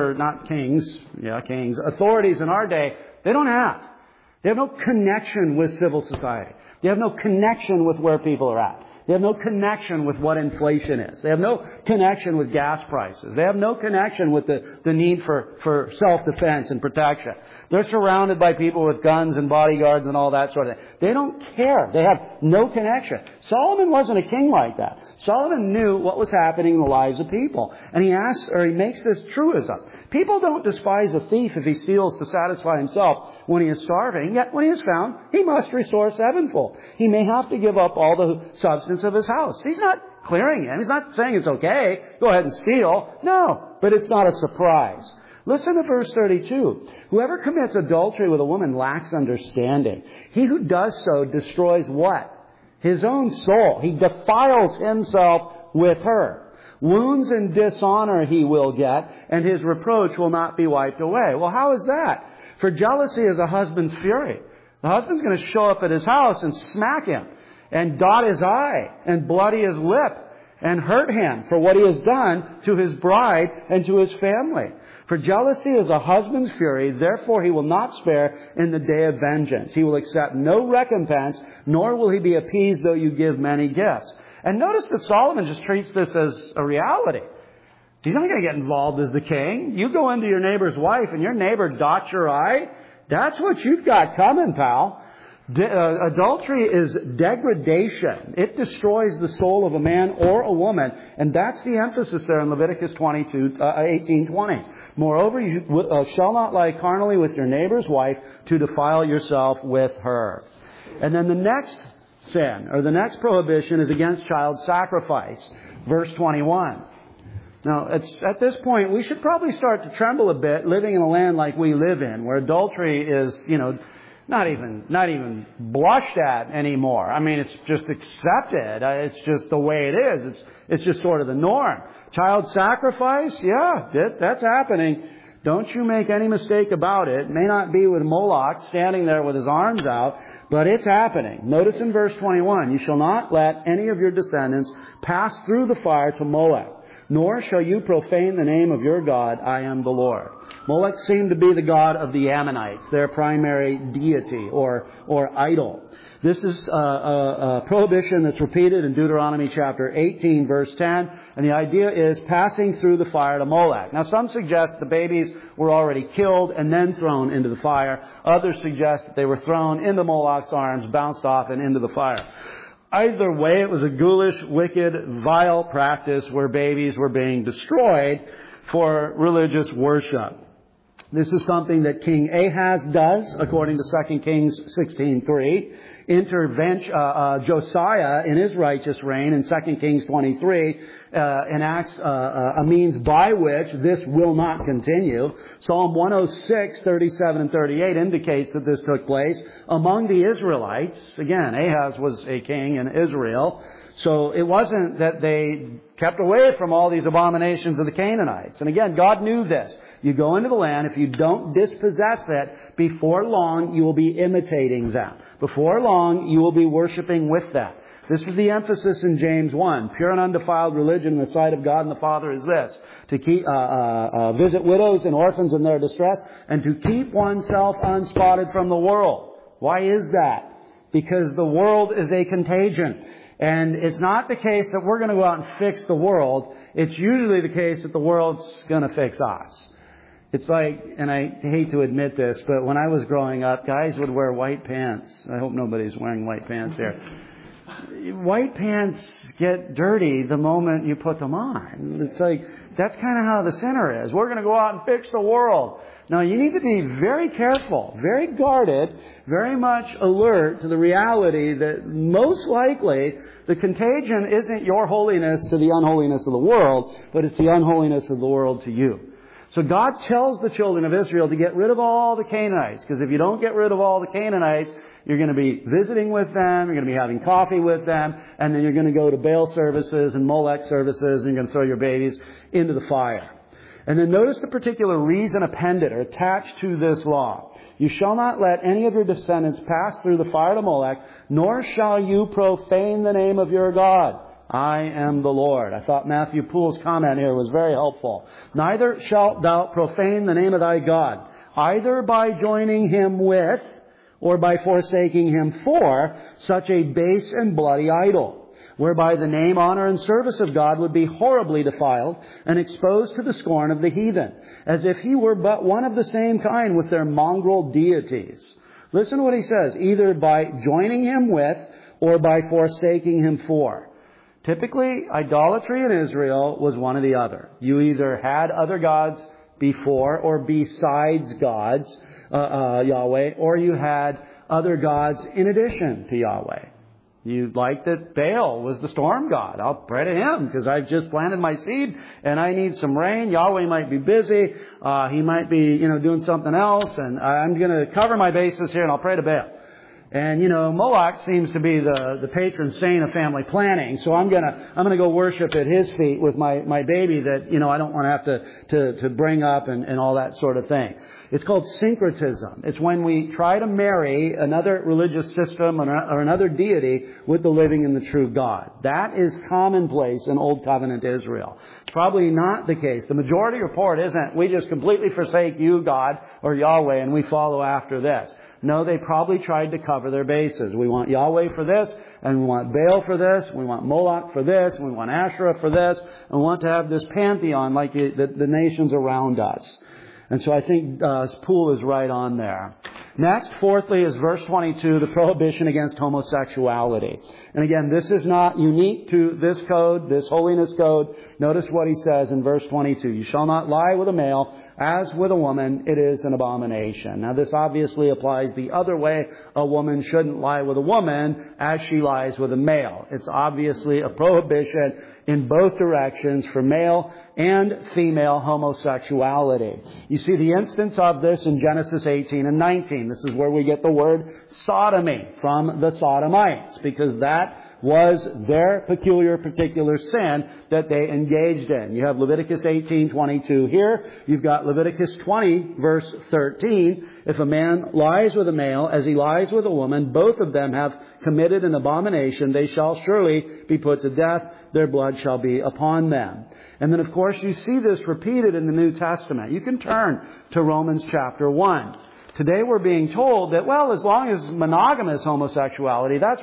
[SPEAKER 1] authorities in our day, they don't have. They have no connection with civil society. They have no connection with where people are at. They have no connection with what inflation is. They have no connection with gas prices. They have no connection with the need for self-defense and protection. They're surrounded by people with guns and bodyguards and all that sort of thing. They don't care. They have no connection. Solomon wasn't a king like that. Solomon knew what was happening in the lives of people. And he makes this truism. People don't despise a thief if he steals to satisfy himself when he is starving, yet when he is found, he must restore sevenfold. He may have to give up all the substance of his house. He's not clearing him. He's not saying it's okay. Go ahead and steal. No, but it's not a surprise. Listen to verse 32. Whoever commits adultery with a woman lacks understanding. He who does so destroys what? His own soul. He defiles himself with her. Wounds and dishonor he will get, and his reproach will not be wiped away. Well, how is that? For jealousy is a husband's fury. The husband's going to show up at his house and smack him, and dot his eye, and bloody his lip, and hurt him for what he has done to his bride and to his family. For jealousy is a husband's fury, therefore he will not spare in the day of vengeance. He will accept no recompense, nor will he be appeased though you give many gifts. And notice that Solomon just treats this as a reality. He's not going to get involved as the king. You go into your neighbor's wife and your neighbor dots your eye. That's what you've got coming, pal. Adultery is degradation. It destroys the soul of a man or a woman. And that's the emphasis there in Leviticus 18:20. Moreover, you shall not lie carnally with your neighbor's wife to defile yourself with her. And then the next sin, or the next prohibition, is against child sacrifice. Verse 21. Now, at this point, we should probably start to tremble a bit living in a land like we live in, where adultery is, not even blushed at anymore. I mean, it's just accepted. It's just the way it is. It's just sort of the norm. Child sacrifice? Yeah, that's happening. Don't you make any mistake about it. It may not be with Moloch standing there with his arms out, but it's happening. Notice in verse 21, you shall not let any of your descendants pass through the fire to Molech, nor shall you profane the name of your God. I am the Lord. Molech seemed to be the god of the Ammonites, their primary deity or idol. This is a prohibition that's repeated in Deuteronomy chapter 18, verse 10. And the idea is passing through the fire to Molech. Now, some suggest the babies were already killed and then thrown into the fire. Others suggest that they were thrown into Moloch's arms, bounced off, and into the fire. Either way, it was a ghoulish, wicked, vile practice where babies were being destroyed for religious worship. This is something that King Ahaz does, according to 2 Kings 16:3. Josiah, in his righteous reign, in 2 Kings 23, enacts a means by which this will not continue. Psalm 106, 37 and 38 indicates that this took place among the Israelites. Again, Ahaz was a king in Israel. So it wasn't that they kept away from all these abominations of the Canaanites. And again, God knew this. You go into the land, if you don't dispossess it, before long you will be imitating them. Before long you will be worshiping with them. This is the emphasis in James 1. Pure and undefiled religion in the sight of God and the Father is this: to keep, visit widows and orphans in their distress, and to keep oneself unspotted from the world. Why is that? Because the world is a contagion. And it's not the case that we're going to go out and fix the world. It's usually the case that the world's going to fix us. It's like, and I hate to admit this, but when I was growing up, guys would wear white pants. I hope nobody's wearing white pants here. White pants get dirty the moment you put them on. It's like, that's kind of how the sinner is. We're going to go out and fix the world. Now, you need to be very careful, very guarded, very much alert to the reality that most likely the contagion isn't your holiness to the unholiness of the world, but it's the unholiness of the world to you. So God tells the children of Israel to get rid of all the Canaanites, because if you don't get rid of all the Canaanites, you're going to be visiting with them, you're going to be having coffee with them, and then you're going to go to Baal services and Molech services, and you're going to throw your babies into the fire. And then notice the particular reason appended or attached to this law. You shall not let any of your descendants pass through the fire to Molech, nor shall you profane the name of your God. I am the Lord. I thought Matthew Poole's comment here was very helpful. Neither shalt thou profane the name of thy God, either by joining him with or by forsaking him for such a base and bloody idol, whereby the name, honor, and service of God would be horribly defiled and exposed to the scorn of the heathen, as if he were but one of the same kind with their mongrel deities. Listen to what he says, either by joining him with or by forsaking him for. Typically, idolatry in Israel was one or the other. You either had other gods before or besides gods, Yahweh, or you had other gods in addition to Yahweh. You like that Baal was the storm god. I'll pray to him because I've just planted my seed and I need some rain. Yahweh might be busy. He might be, doing something else, and I'm going to cover my bases here and I'll pray to Baal. And, Moloch seems to be the patron saint of family planning. So I'm gonna go worship at his feet with my baby that, I don't want to have to bring up and all that sort of thing. It's called syncretism. It's when we try to marry another religious system or another deity with the living and the true God. That is commonplace in Old Covenant Israel. It's probably not the case. The majority report isn't, we just completely forsake you, God, or Yahweh, and we follow after this. No, they probably tried to cover their bases. We want Yahweh for this, and we want Baal for this, we want Moloch for this, and we want Asherah for this, and we want to have this pantheon like the nations around us. And so I think Poole is right on there. Next, fourthly, is verse 22, the prohibition against homosexuality. And again, this is not unique to this code, this holiness code. Notice what he says in verse 22. You shall not lie with a male, as with a woman, it is an abomination. Now, this obviously applies the other way. A woman shouldn't lie with a woman as she lies with a male. It's obviously a prohibition in both directions for male and female homosexuality. You see the instance of this in Genesis 18 and 19. This is where we get the word sodomy from the Sodomites, because that was their particular sin that they engaged in. You have Leviticus 18:22 here. You've got Leviticus 20, verse 13. If a man lies with a male as he lies with a woman, both of them have committed an abomination. They shall surely be put to death. Their blood shall be upon them. And then, of course, you see this repeated in the New Testament. You can turn to Romans chapter 1. Today we're being told that, well, as long as monogamous homosexuality, that's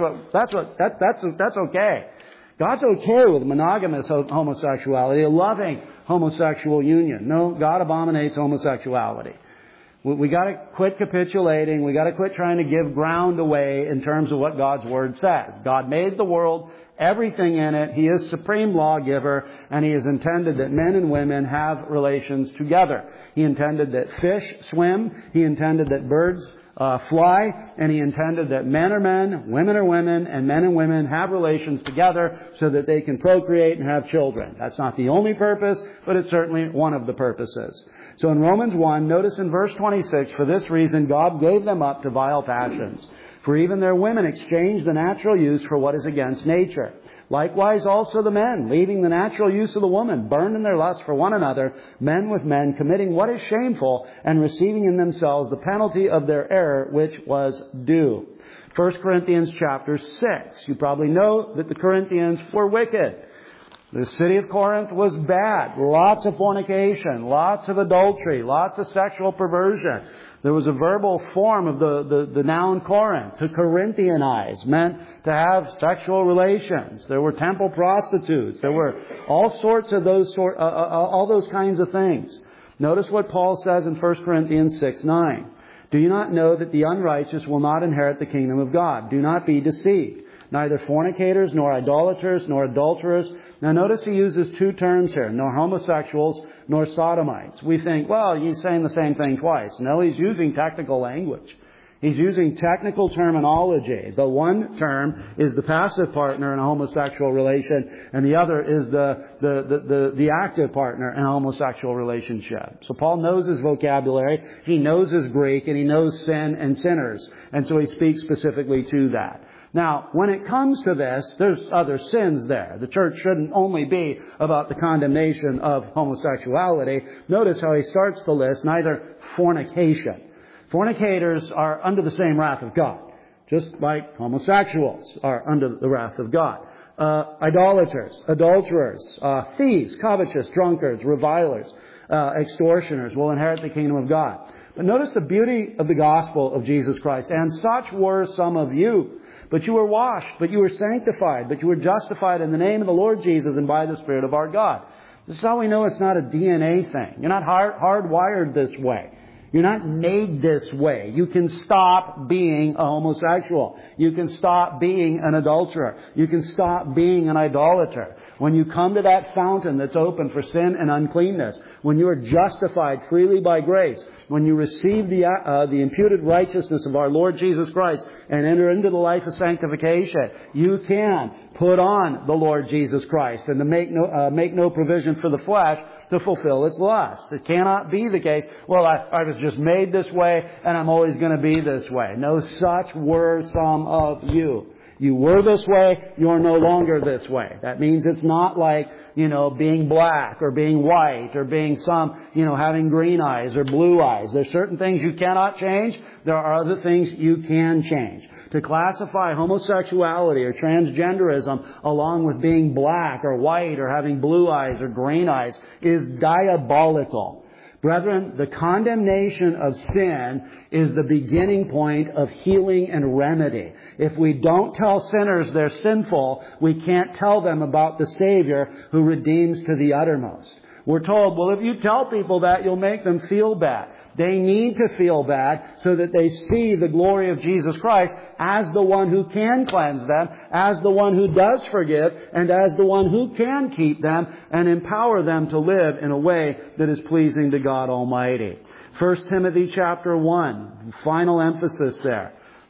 [SPEAKER 1] okay. God's okay with monogamous homosexuality, a loving homosexual union. No, God abominates homosexuality. We got to quit capitulating. We got to quit trying to give ground away in terms of what God's Word says. God made the world, everything in it. He is supreme lawgiver, and He has intended that men and women have relations together. He intended that fish swim. He intended that birds fly, and He intended that men are men, women are women, and men and women have relations together so that they can procreate and have children. That's not the only purpose, but it's certainly one of the purposes. So in Romans 1, notice in verse 26, for this reason God gave them up to vile passions. For even their women exchanged the natural use for what is against nature. Likewise also the men, leaving the natural use of the woman, burned in their lust for one another, men with men, committing what is shameful, and receiving in themselves the penalty of their error, which was due. 1 Corinthians chapter 6. You probably know that the Corinthians were wicked. The city of Corinth was bad. Lots of fornication, lots of adultery, lots of sexual perversion. There was a verbal form of the noun Corinth. To Corinthianize meant to have sexual relations. There were temple prostitutes. There were all sorts of all those kinds of things. Notice what Paul says in 1 Corinthians 6:9. Do you not know that the unrighteous will not inherit the kingdom of God? Do not be deceived. Neither fornicators, nor idolaters, nor adulterers. Now notice he uses two terms here. Nor homosexuals, nor sodomites. We think, well, he's saying the same thing twice. No, he's using technical language. He's using technical terminology. The one term is the passive partner in a homosexual relation, and the other is the active partner in a homosexual relationship. So Paul knows his vocabulary, he knows his Greek, and he knows sin and sinners. And so he speaks specifically to that. Now, when it comes to this, there's other sins there. The church shouldn't only be about the condemnation of homosexuality. Notice how he starts the list, neither fornication. Fornicators are under the same wrath of God, just like homosexuals are under the wrath of God. Idolaters, adulterers, thieves, covetous, drunkards, revilers, extortioners will inherit the kingdom of God. But notice the beauty of the gospel of Jesus Christ. And such were some of you. But you were washed, but you were sanctified, but you were justified in the name of the Lord Jesus and by the Spirit of our God. This is how we know it's not a DNA thing. You're not hardwired this way. You're not made this way. You can stop being a homosexual. You can stop being an adulterer. You can stop being an idolater. When you come to that fountain that's open for sin and uncleanness, when you are justified freely by grace, when you receive the imputed righteousness of our Lord Jesus Christ and enter into the life of sanctification, you can put on the Lord Jesus Christ and to make no provision for the flesh to fulfill its lust. It cannot be the case, well, I was just made this way and I'm always going to be this way. No, such were some of you. You were this way, you're no longer this way. That means it's not like, being black or being white or being having green eyes or blue eyes. There's certain things you cannot change. There are other things you can change. To classify homosexuality or transgenderism along with being black or white or having blue eyes or green eyes is diabolical. Brethren, the condemnation of sin is the beginning point of healing and remedy. If we don't tell sinners they're sinful, we can't tell them about the Savior who redeems to the uttermost. We're told, well, if you tell people that, you'll make them feel bad. They need to feel bad so that they see the glory of Jesus Christ as the one who can cleanse them, as the one who does forgive, and as the one who can keep them and empower them to live in a way that is pleasing to God Almighty. 1 Timothy chapter 1, final emphasis there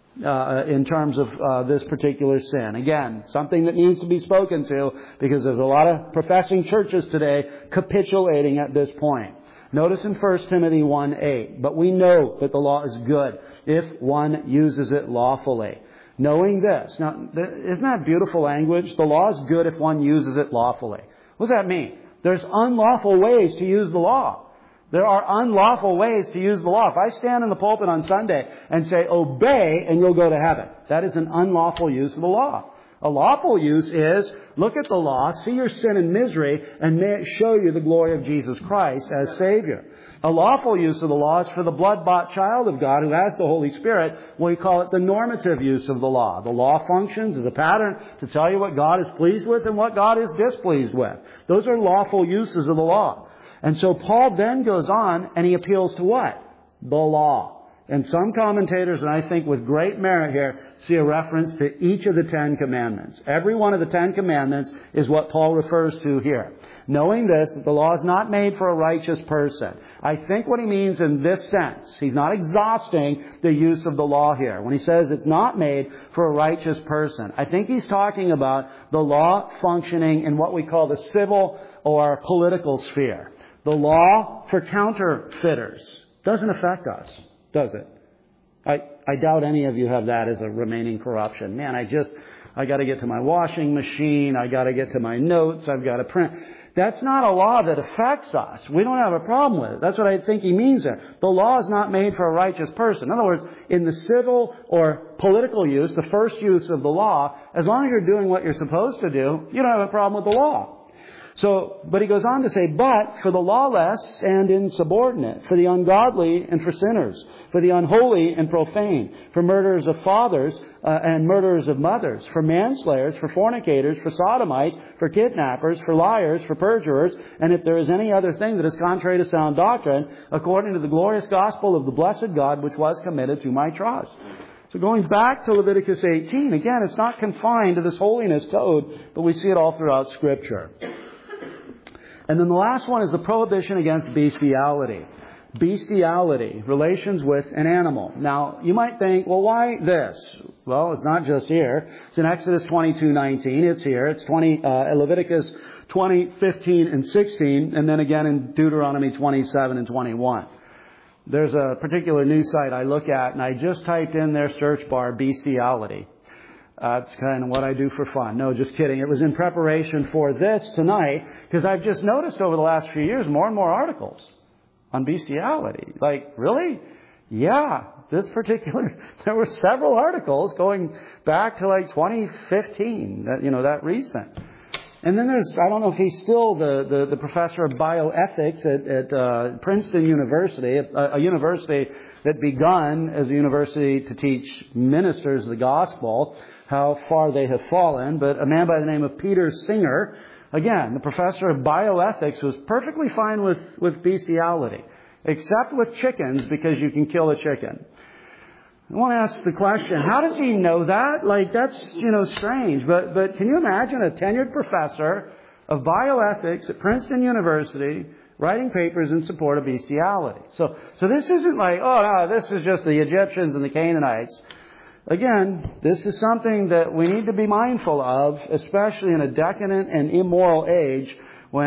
[SPEAKER 1] in terms of this particular sin. Again, something that needs to be spoken to because there's a lot of professing churches today capitulating at this point. Notice in 1 Timothy 1:8, but we know that the law is good if one uses it lawfully. Knowing this. Now, isn't that beautiful language? The law is good if one uses it lawfully. What does that mean? There's unlawful ways to use the law. There are unlawful ways to use the law. If I stand in the pulpit on Sunday and say, obey and you'll go to heaven, that is an unlawful use of the law. A lawful use is, look at the law, see your sin and misery, and may it show you the glory of Jesus Christ as Savior. A lawful use of the law is for the blood-bought child of God who has the Holy Spirit. We call it the normative use of the law. The law functions as a pattern to tell you what God is pleased with and what God is displeased with. Those are lawful uses of the law. And so Paul then goes on and he appeals to what? The law. And some commentators, and I think with great merit here, see a reference to each of the 10 Commandments. Every one of the 10 Commandments is what Paul refers to here. Knowing this, that the law is not made for a righteous person. I think what he means in this sense, he's not exhausting the use of the law here. When he says it's not made for a righteous person, I think he's talking about the law functioning in what we call the civil or political sphere. The law for counterfeiters doesn't affect us, does it? I doubt any of you have that as a remaining corruption. Man, I got to get to my washing machine. I got to get to my notes. I've got to print. That's not a law that affects us. We don't have a problem with it. That's what I think he means there. The law is not made for a righteous person. In other words, in the civil or political use, the first use of the law, as long as you're doing what you're supposed to do, you don't have a problem with the law. But he goes on to say, but for the lawless and insubordinate, for the ungodly and for sinners, for the unholy and profane, for murderers of fathers and murderers of mothers, for manslayers, for fornicators, for sodomites, for kidnappers, for liars, for perjurers, and if there is any other thing that is contrary to sound doctrine, according to the glorious gospel of the blessed God, which was committed to my trust. So going back to Leviticus 18, again, it's not confined to this holiness code, but we see it all throughout Scripture. And then the last one is the prohibition against bestiality. Bestiality, relations with an animal. Now, you might think, well, why this? Well, it's not just here. It's in Exodus 22:19. It's here. It's Leviticus 20:15 and 16, and then again in Deuteronomy 27 and 21. There's a particular news site I look at, and I just typed in their search bar, bestiality. It's kind of what I do for fun. No, just kidding. It was in preparation for this tonight, because I've just noticed over the last few years more and more articles on bestiality. Like, really? Yeah. There were several articles going back to like 2015, that recent. And then I don't know if he's still the professor of bioethics at Princeton University, a university that begun as a university to teach ministers the gospel, how far they have fallen. But a man by the name of Peter Singer, again, the professor of bioethics, was perfectly fine with bestiality, except with chickens, because you can kill a chicken. I want to ask the question, how does he know that? Like, that's, strange. But can you imagine a tenured professor of bioethics at Princeton University writing papers in support of bestiality? So this isn't like, this is just the Egyptians and the Canaanites. Again, this is something that we need to be mindful of, especially in a decadent and immoral age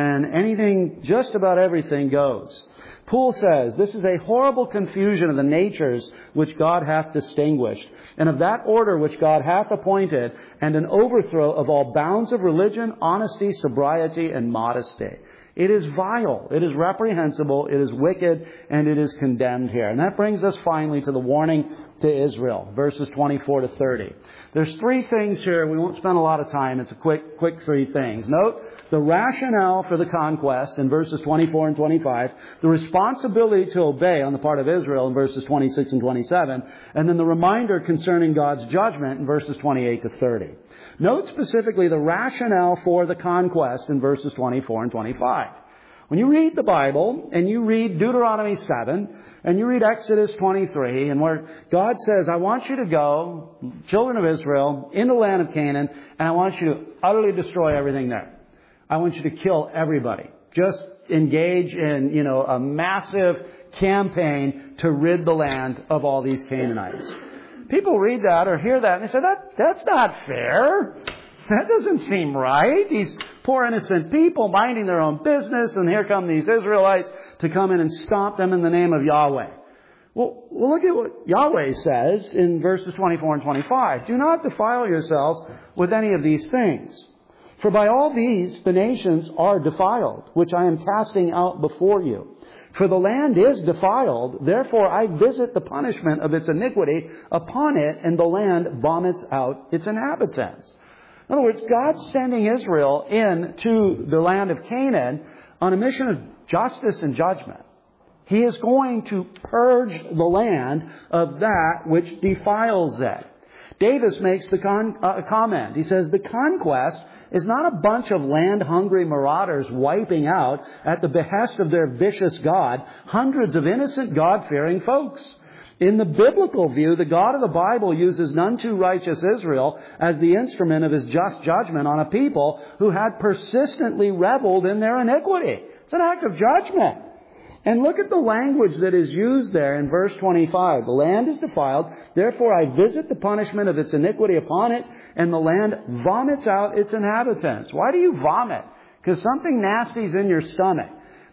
[SPEAKER 1] when just about everything goes. Poole says, this is a horrible confusion of the natures which God hath distinguished, and of that order which God hath appointed, and an overthrow of all bounds of religion, honesty, sobriety, and modesty. It is vile, it is reprehensible, it is wicked, and it is condemned here. And that brings us finally to the warning to Israel, verses 24 to 30. There's three things here. We won't spend a lot of time. It's a quick three things. Note the rationale for the conquest in verses 24 and 25, the responsibility to obey on the part of Israel in verses 26 and 27, and then the reminder concerning God's judgment in verses 28 to 30. Note specifically the rationale for the conquest in verses 24 and 25. When you read the Bible and you read Deuteronomy 7 and you read Exodus 23, and where God says, I want you to go, children of Israel, into the land of Canaan, and I want you to utterly destroy everything there. I want you to kill everybody. Just engage in, a massive campaign to rid the land of all these Canaanites. People read that or hear that and they say, that's not fair. That doesn't seem right. These poor innocent people minding their own business, and here come these Israelites to come in and stomp them in the name of Yahweh. Well, look at what Yahweh says in verses 24 and 25. Do not defile yourselves with any of these things. For by all these the nations are defiled, which I am casting out before you. For the land is defiled, therefore I visit the punishment of its iniquity upon it, and the land vomits out its inhabitants. In other words, God's sending Israel into the land of Canaan on a mission of justice and judgment. He is going to purge the land of that which defiles it. Davis makes the comment. He says, the conquest is not a bunch of land-hungry marauders wiping out, at the behest of their vicious God, hundreds of innocent God-fearing folks. In the biblical view, the God of the Bible uses none too righteous Israel as the instrument of His just judgment on a people who had persistently reveled in their iniquity. It's an act of judgment. And look at the language that is used there in verse 25. The land is defiled, therefore I visit the punishment of its iniquity upon it, and the land vomits out its inhabitants. Why do you vomit? Because something nasty is in your stomach.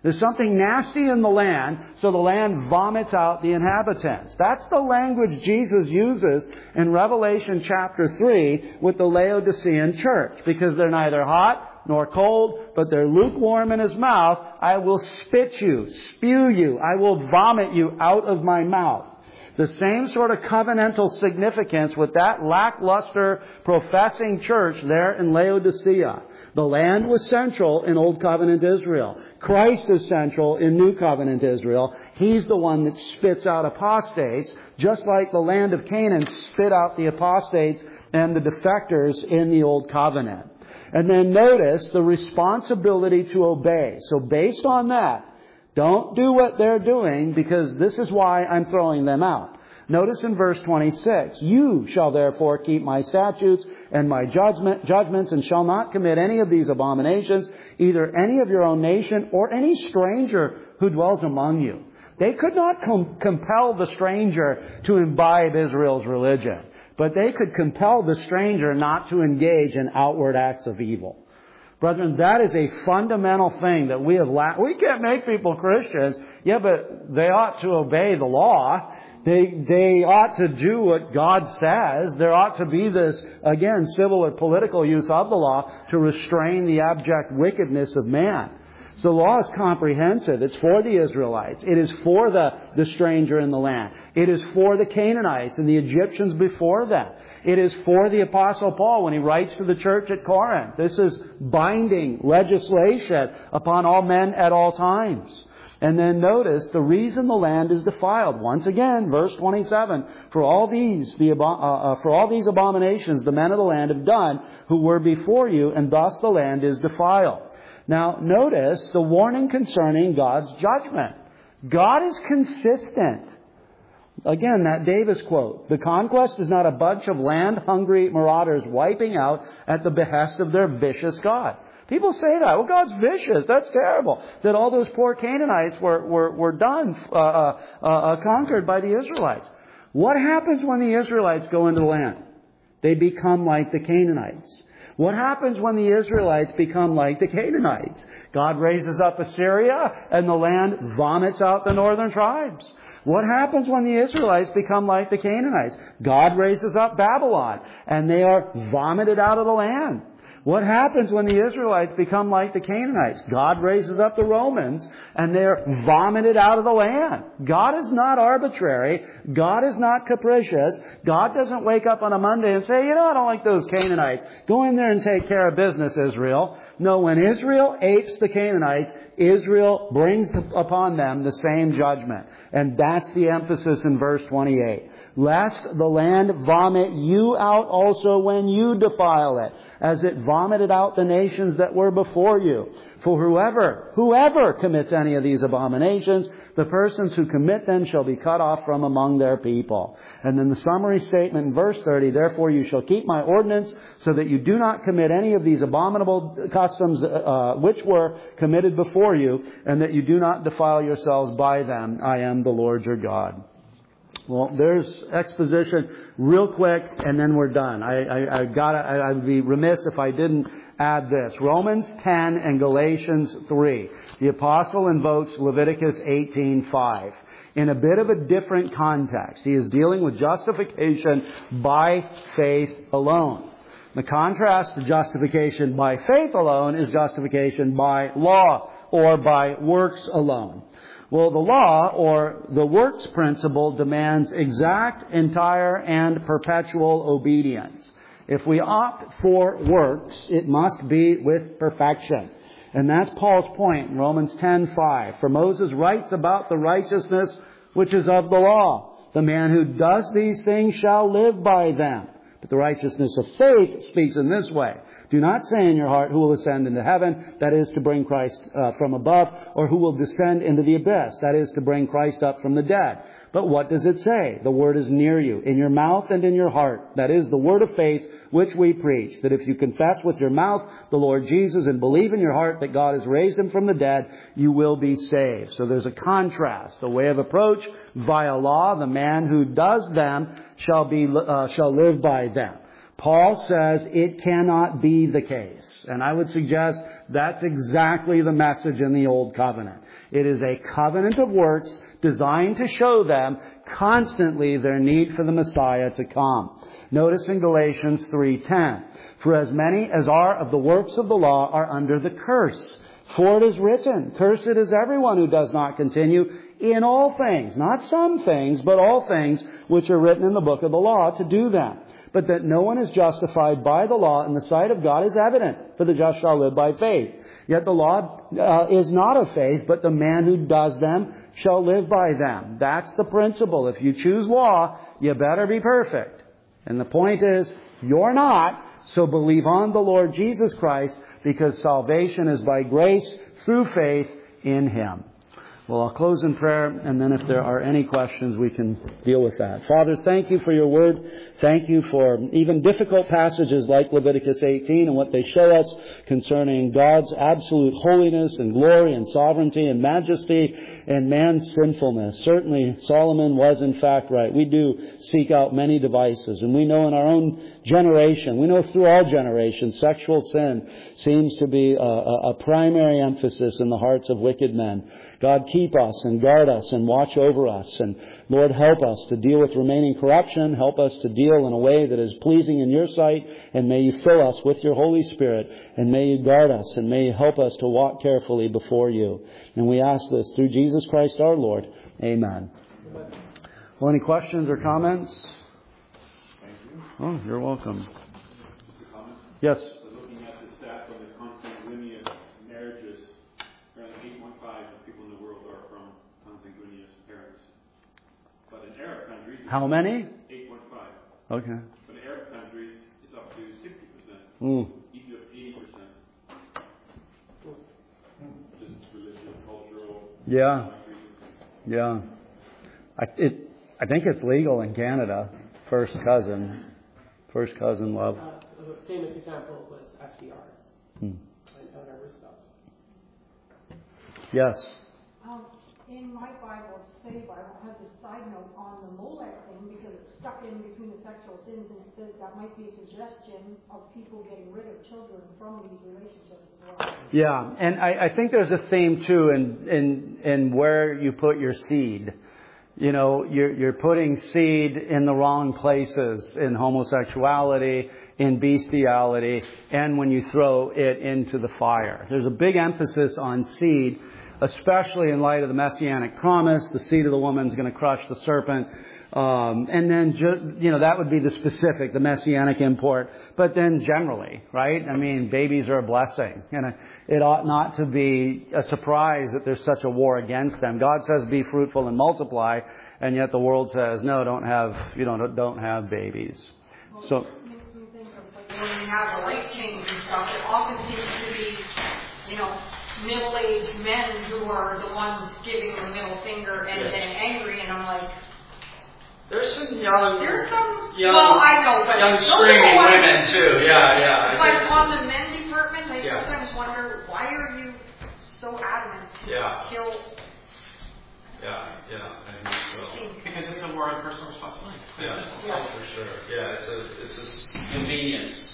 [SPEAKER 1] There's something nasty in the land, so the land vomits out the inhabitants. That's the language Jesus uses in Revelation chapter 3 with the Laodicean church. Because they're neither hot nor cold, but they're lukewarm in His mouth. I will spit you, spew you. I will vomit you out of my mouth. The same sort of covenantal significance with that lackluster professing church there in Laodicea. The land was central in Old Covenant Israel. Christ is central in New Covenant Israel. He's the one that spits out apostates, just like the land of Canaan spit out the apostates and the defectors in the Old Covenant. And then notice the responsibility to obey. So based on that, don't do what they're doing, because this is why I'm throwing them out. Notice in verse 26, you shall therefore keep my statutes and my judgments, and shall not commit any of these abominations, either any of your own nation or any stranger who dwells among you. They could not compel the stranger to imbibe Israel's religion, but they could compel the stranger not to engage in outward acts of evil. Brethren, that is a fundamental thing that we have lacked. We can't make people Christians. Yeah, but they ought to obey the law. They ought to do what God says. There ought to be this, again, civil or political use of the law to restrain the abject wickedness of man. So the law is comprehensive. It's for the Israelites. It is for the stranger in the land. It is for the Canaanites and the Egyptians before them. It is for the Apostle Paul when he writes to the church at Corinth. This is binding legislation upon all men at all times. And then notice the reason the land is defiled. Once again, verse 27, for all these abominations the men of the land have done who were before you, and thus the land is defiled. Now, notice the warning concerning God's judgment. God is consistent. Again, that Davis quote, the conquest is not a bunch of land-hungry marauders wiping out at the behest of their vicious God. People say that. Well, God's vicious. That's terrible. That all those poor Canaanites were conquered by the Israelites. What happens when the Israelites go into the land? They become like the Canaanites. What happens when the Israelites become like the Canaanites? God raises up Assyria and the land vomits out the northern tribes. What happens when the Israelites become like the Canaanites? God raises up Babylon and they are vomited out of the land. What happens when the Israelites become like the Canaanites? God raises up the Romans and they're vomited out of the land. God is not arbitrary. God is not capricious. God doesn't wake up on a Monday and say, I don't like those Canaanites. Go in there and take care of business, Israel. No, when Israel apes the Canaanites, Israel brings upon them the same judgment. And that's the emphasis in verse 28. Lest the land vomit you out also when you defile it, as it vomited out the nations that were before you. For whoever commits any of these abominations, the persons who commit them shall be cut off from among their people. And then the summary statement in verse 30, therefore you shall keep my ordinance, so that you do not commit any of these abominable customs which were committed before you, and that you do not defile yourselves by them. I am the Lord your God. Well, there's exposition real quick, and then we're done. I would be remiss if I didn't add this. Romans 10 and Galatians 3. The apostle invokes Leviticus 18:5 in a bit of a different context. He is dealing with justification by faith alone. The contrast to justification by faith alone is justification by law or by works alone. Well, the law, or the works principle, demands exact, entire, and perpetual obedience. If we opt for works, it must be with perfection. And that's Paul's point in Romans 10:5. For Moses writes about the righteousness which is of the law. The man who does these things shall live by them. But the righteousness of faith speaks in this way. Do not say in your heart, who will ascend into heaven, that is to bring Christ from above, or who will descend into the abyss, that is to bring Christ up from the dead. But what does it say? The word is near you, in your mouth and in your heart. That is the word of faith which we preach, that if you confess with your mouth the Lord Jesus and believe in your heart that God has raised him from the dead, you will be saved. So there's a contrast, a way of approach via law. The man who does them shall live by them. Paul says it cannot be the case. And I would suggest that's exactly the message in the Old Covenant. It is a covenant of works designed to show them constantly their need for the Messiah to come. Notice in Galatians 3:10, for as many as are of the works of the law are under the curse. For it is written, cursed is everyone who does not continue in all things, not some things, but all things which are written in the book of the law to do them. But that no one is justified by the law in the sight of God is evident, for the just shall live by faith. Yet the law is not of faith, but the man who does them shall live by them. That's the principle. If you choose law, you better be perfect. And the point is, you're not, so believe on the Lord Jesus Christ, because salvation is by grace through faith in Him. Well, I'll close in prayer, and then if there are any questions, we can deal with that. Father, thank you for your word. Thank you for even difficult passages like Leviticus 18 and what they show us concerning God's absolute holiness and glory and sovereignty and majesty and man's sinfulness. Certainly, Solomon was in fact right. We do seek out many devices, and we know in our own generation, we know through all generations, sexual sin seems to be a primary emphasis in the hearts of wicked men. God, keep us and guard us and watch over us. And Lord, help us to deal with remaining corruption. Help us to deal in a way that is pleasing in your sight. And may you fill us with your Holy Spirit. And may you guard us. And may you help us to walk carefully before you. And we ask this through Jesus Christ our Lord. Amen. Well, any questions or comments?
[SPEAKER 2] Thank you.
[SPEAKER 1] Oh, you're welcome.
[SPEAKER 2] Yes.
[SPEAKER 3] Looking at the stats on the consanguineous marriages, around 8.5 of people in the world are from consanguineous parents. But in Arab countries...
[SPEAKER 1] How many?
[SPEAKER 3] 8.5.
[SPEAKER 1] Okay.
[SPEAKER 3] But in Arab countries, it's up to 60%.
[SPEAKER 1] Mm.
[SPEAKER 3] Egypt, 80%. Just religious, cultural...
[SPEAKER 1] Yeah. Yeah. I think it's legal in Canada. First cousin love.
[SPEAKER 4] A famous example was FDR. And whatever stuff.
[SPEAKER 1] Yes.
[SPEAKER 5] In my Bible, Study Bible, has a side note on the Molech thing because it's stuck in between the sexual sins, and it says that might be a suggestion of people getting rid of children from these relationships as well.
[SPEAKER 1] Yeah, and I think there's a theme too in where you put your seed. You know, you're putting seed in the wrong places, in homosexuality, in bestiality, and when you throw it into the fire. There's a big emphasis on seed, especially in light of the messianic promise. The seed of the woman is going to crush the serpent. And then, that would be the specific, the messianic import. But then generally, right? I mean, babies are a blessing. And it ought not to be a surprise that there's such a war against them. God says, be fruitful and multiply. And yet the world says, no, don't have babies. So,
[SPEAKER 5] It makes me think of when we have the life change and stuff, it often seems to be, middle-aged men who are the ones giving the middle finger and getting angry, and I'm like,
[SPEAKER 6] there's some young,
[SPEAKER 5] well, I know, but
[SPEAKER 6] young
[SPEAKER 5] those
[SPEAKER 6] screaming
[SPEAKER 5] are the
[SPEAKER 6] women too. Yeah.
[SPEAKER 5] But on the men's department, I sometimes wonder, why are you so adamant to kill?
[SPEAKER 6] Yeah, I think so.
[SPEAKER 3] Because it's a war on personal responsibility.
[SPEAKER 6] Yeah, for sure. Yeah, it's a convenience.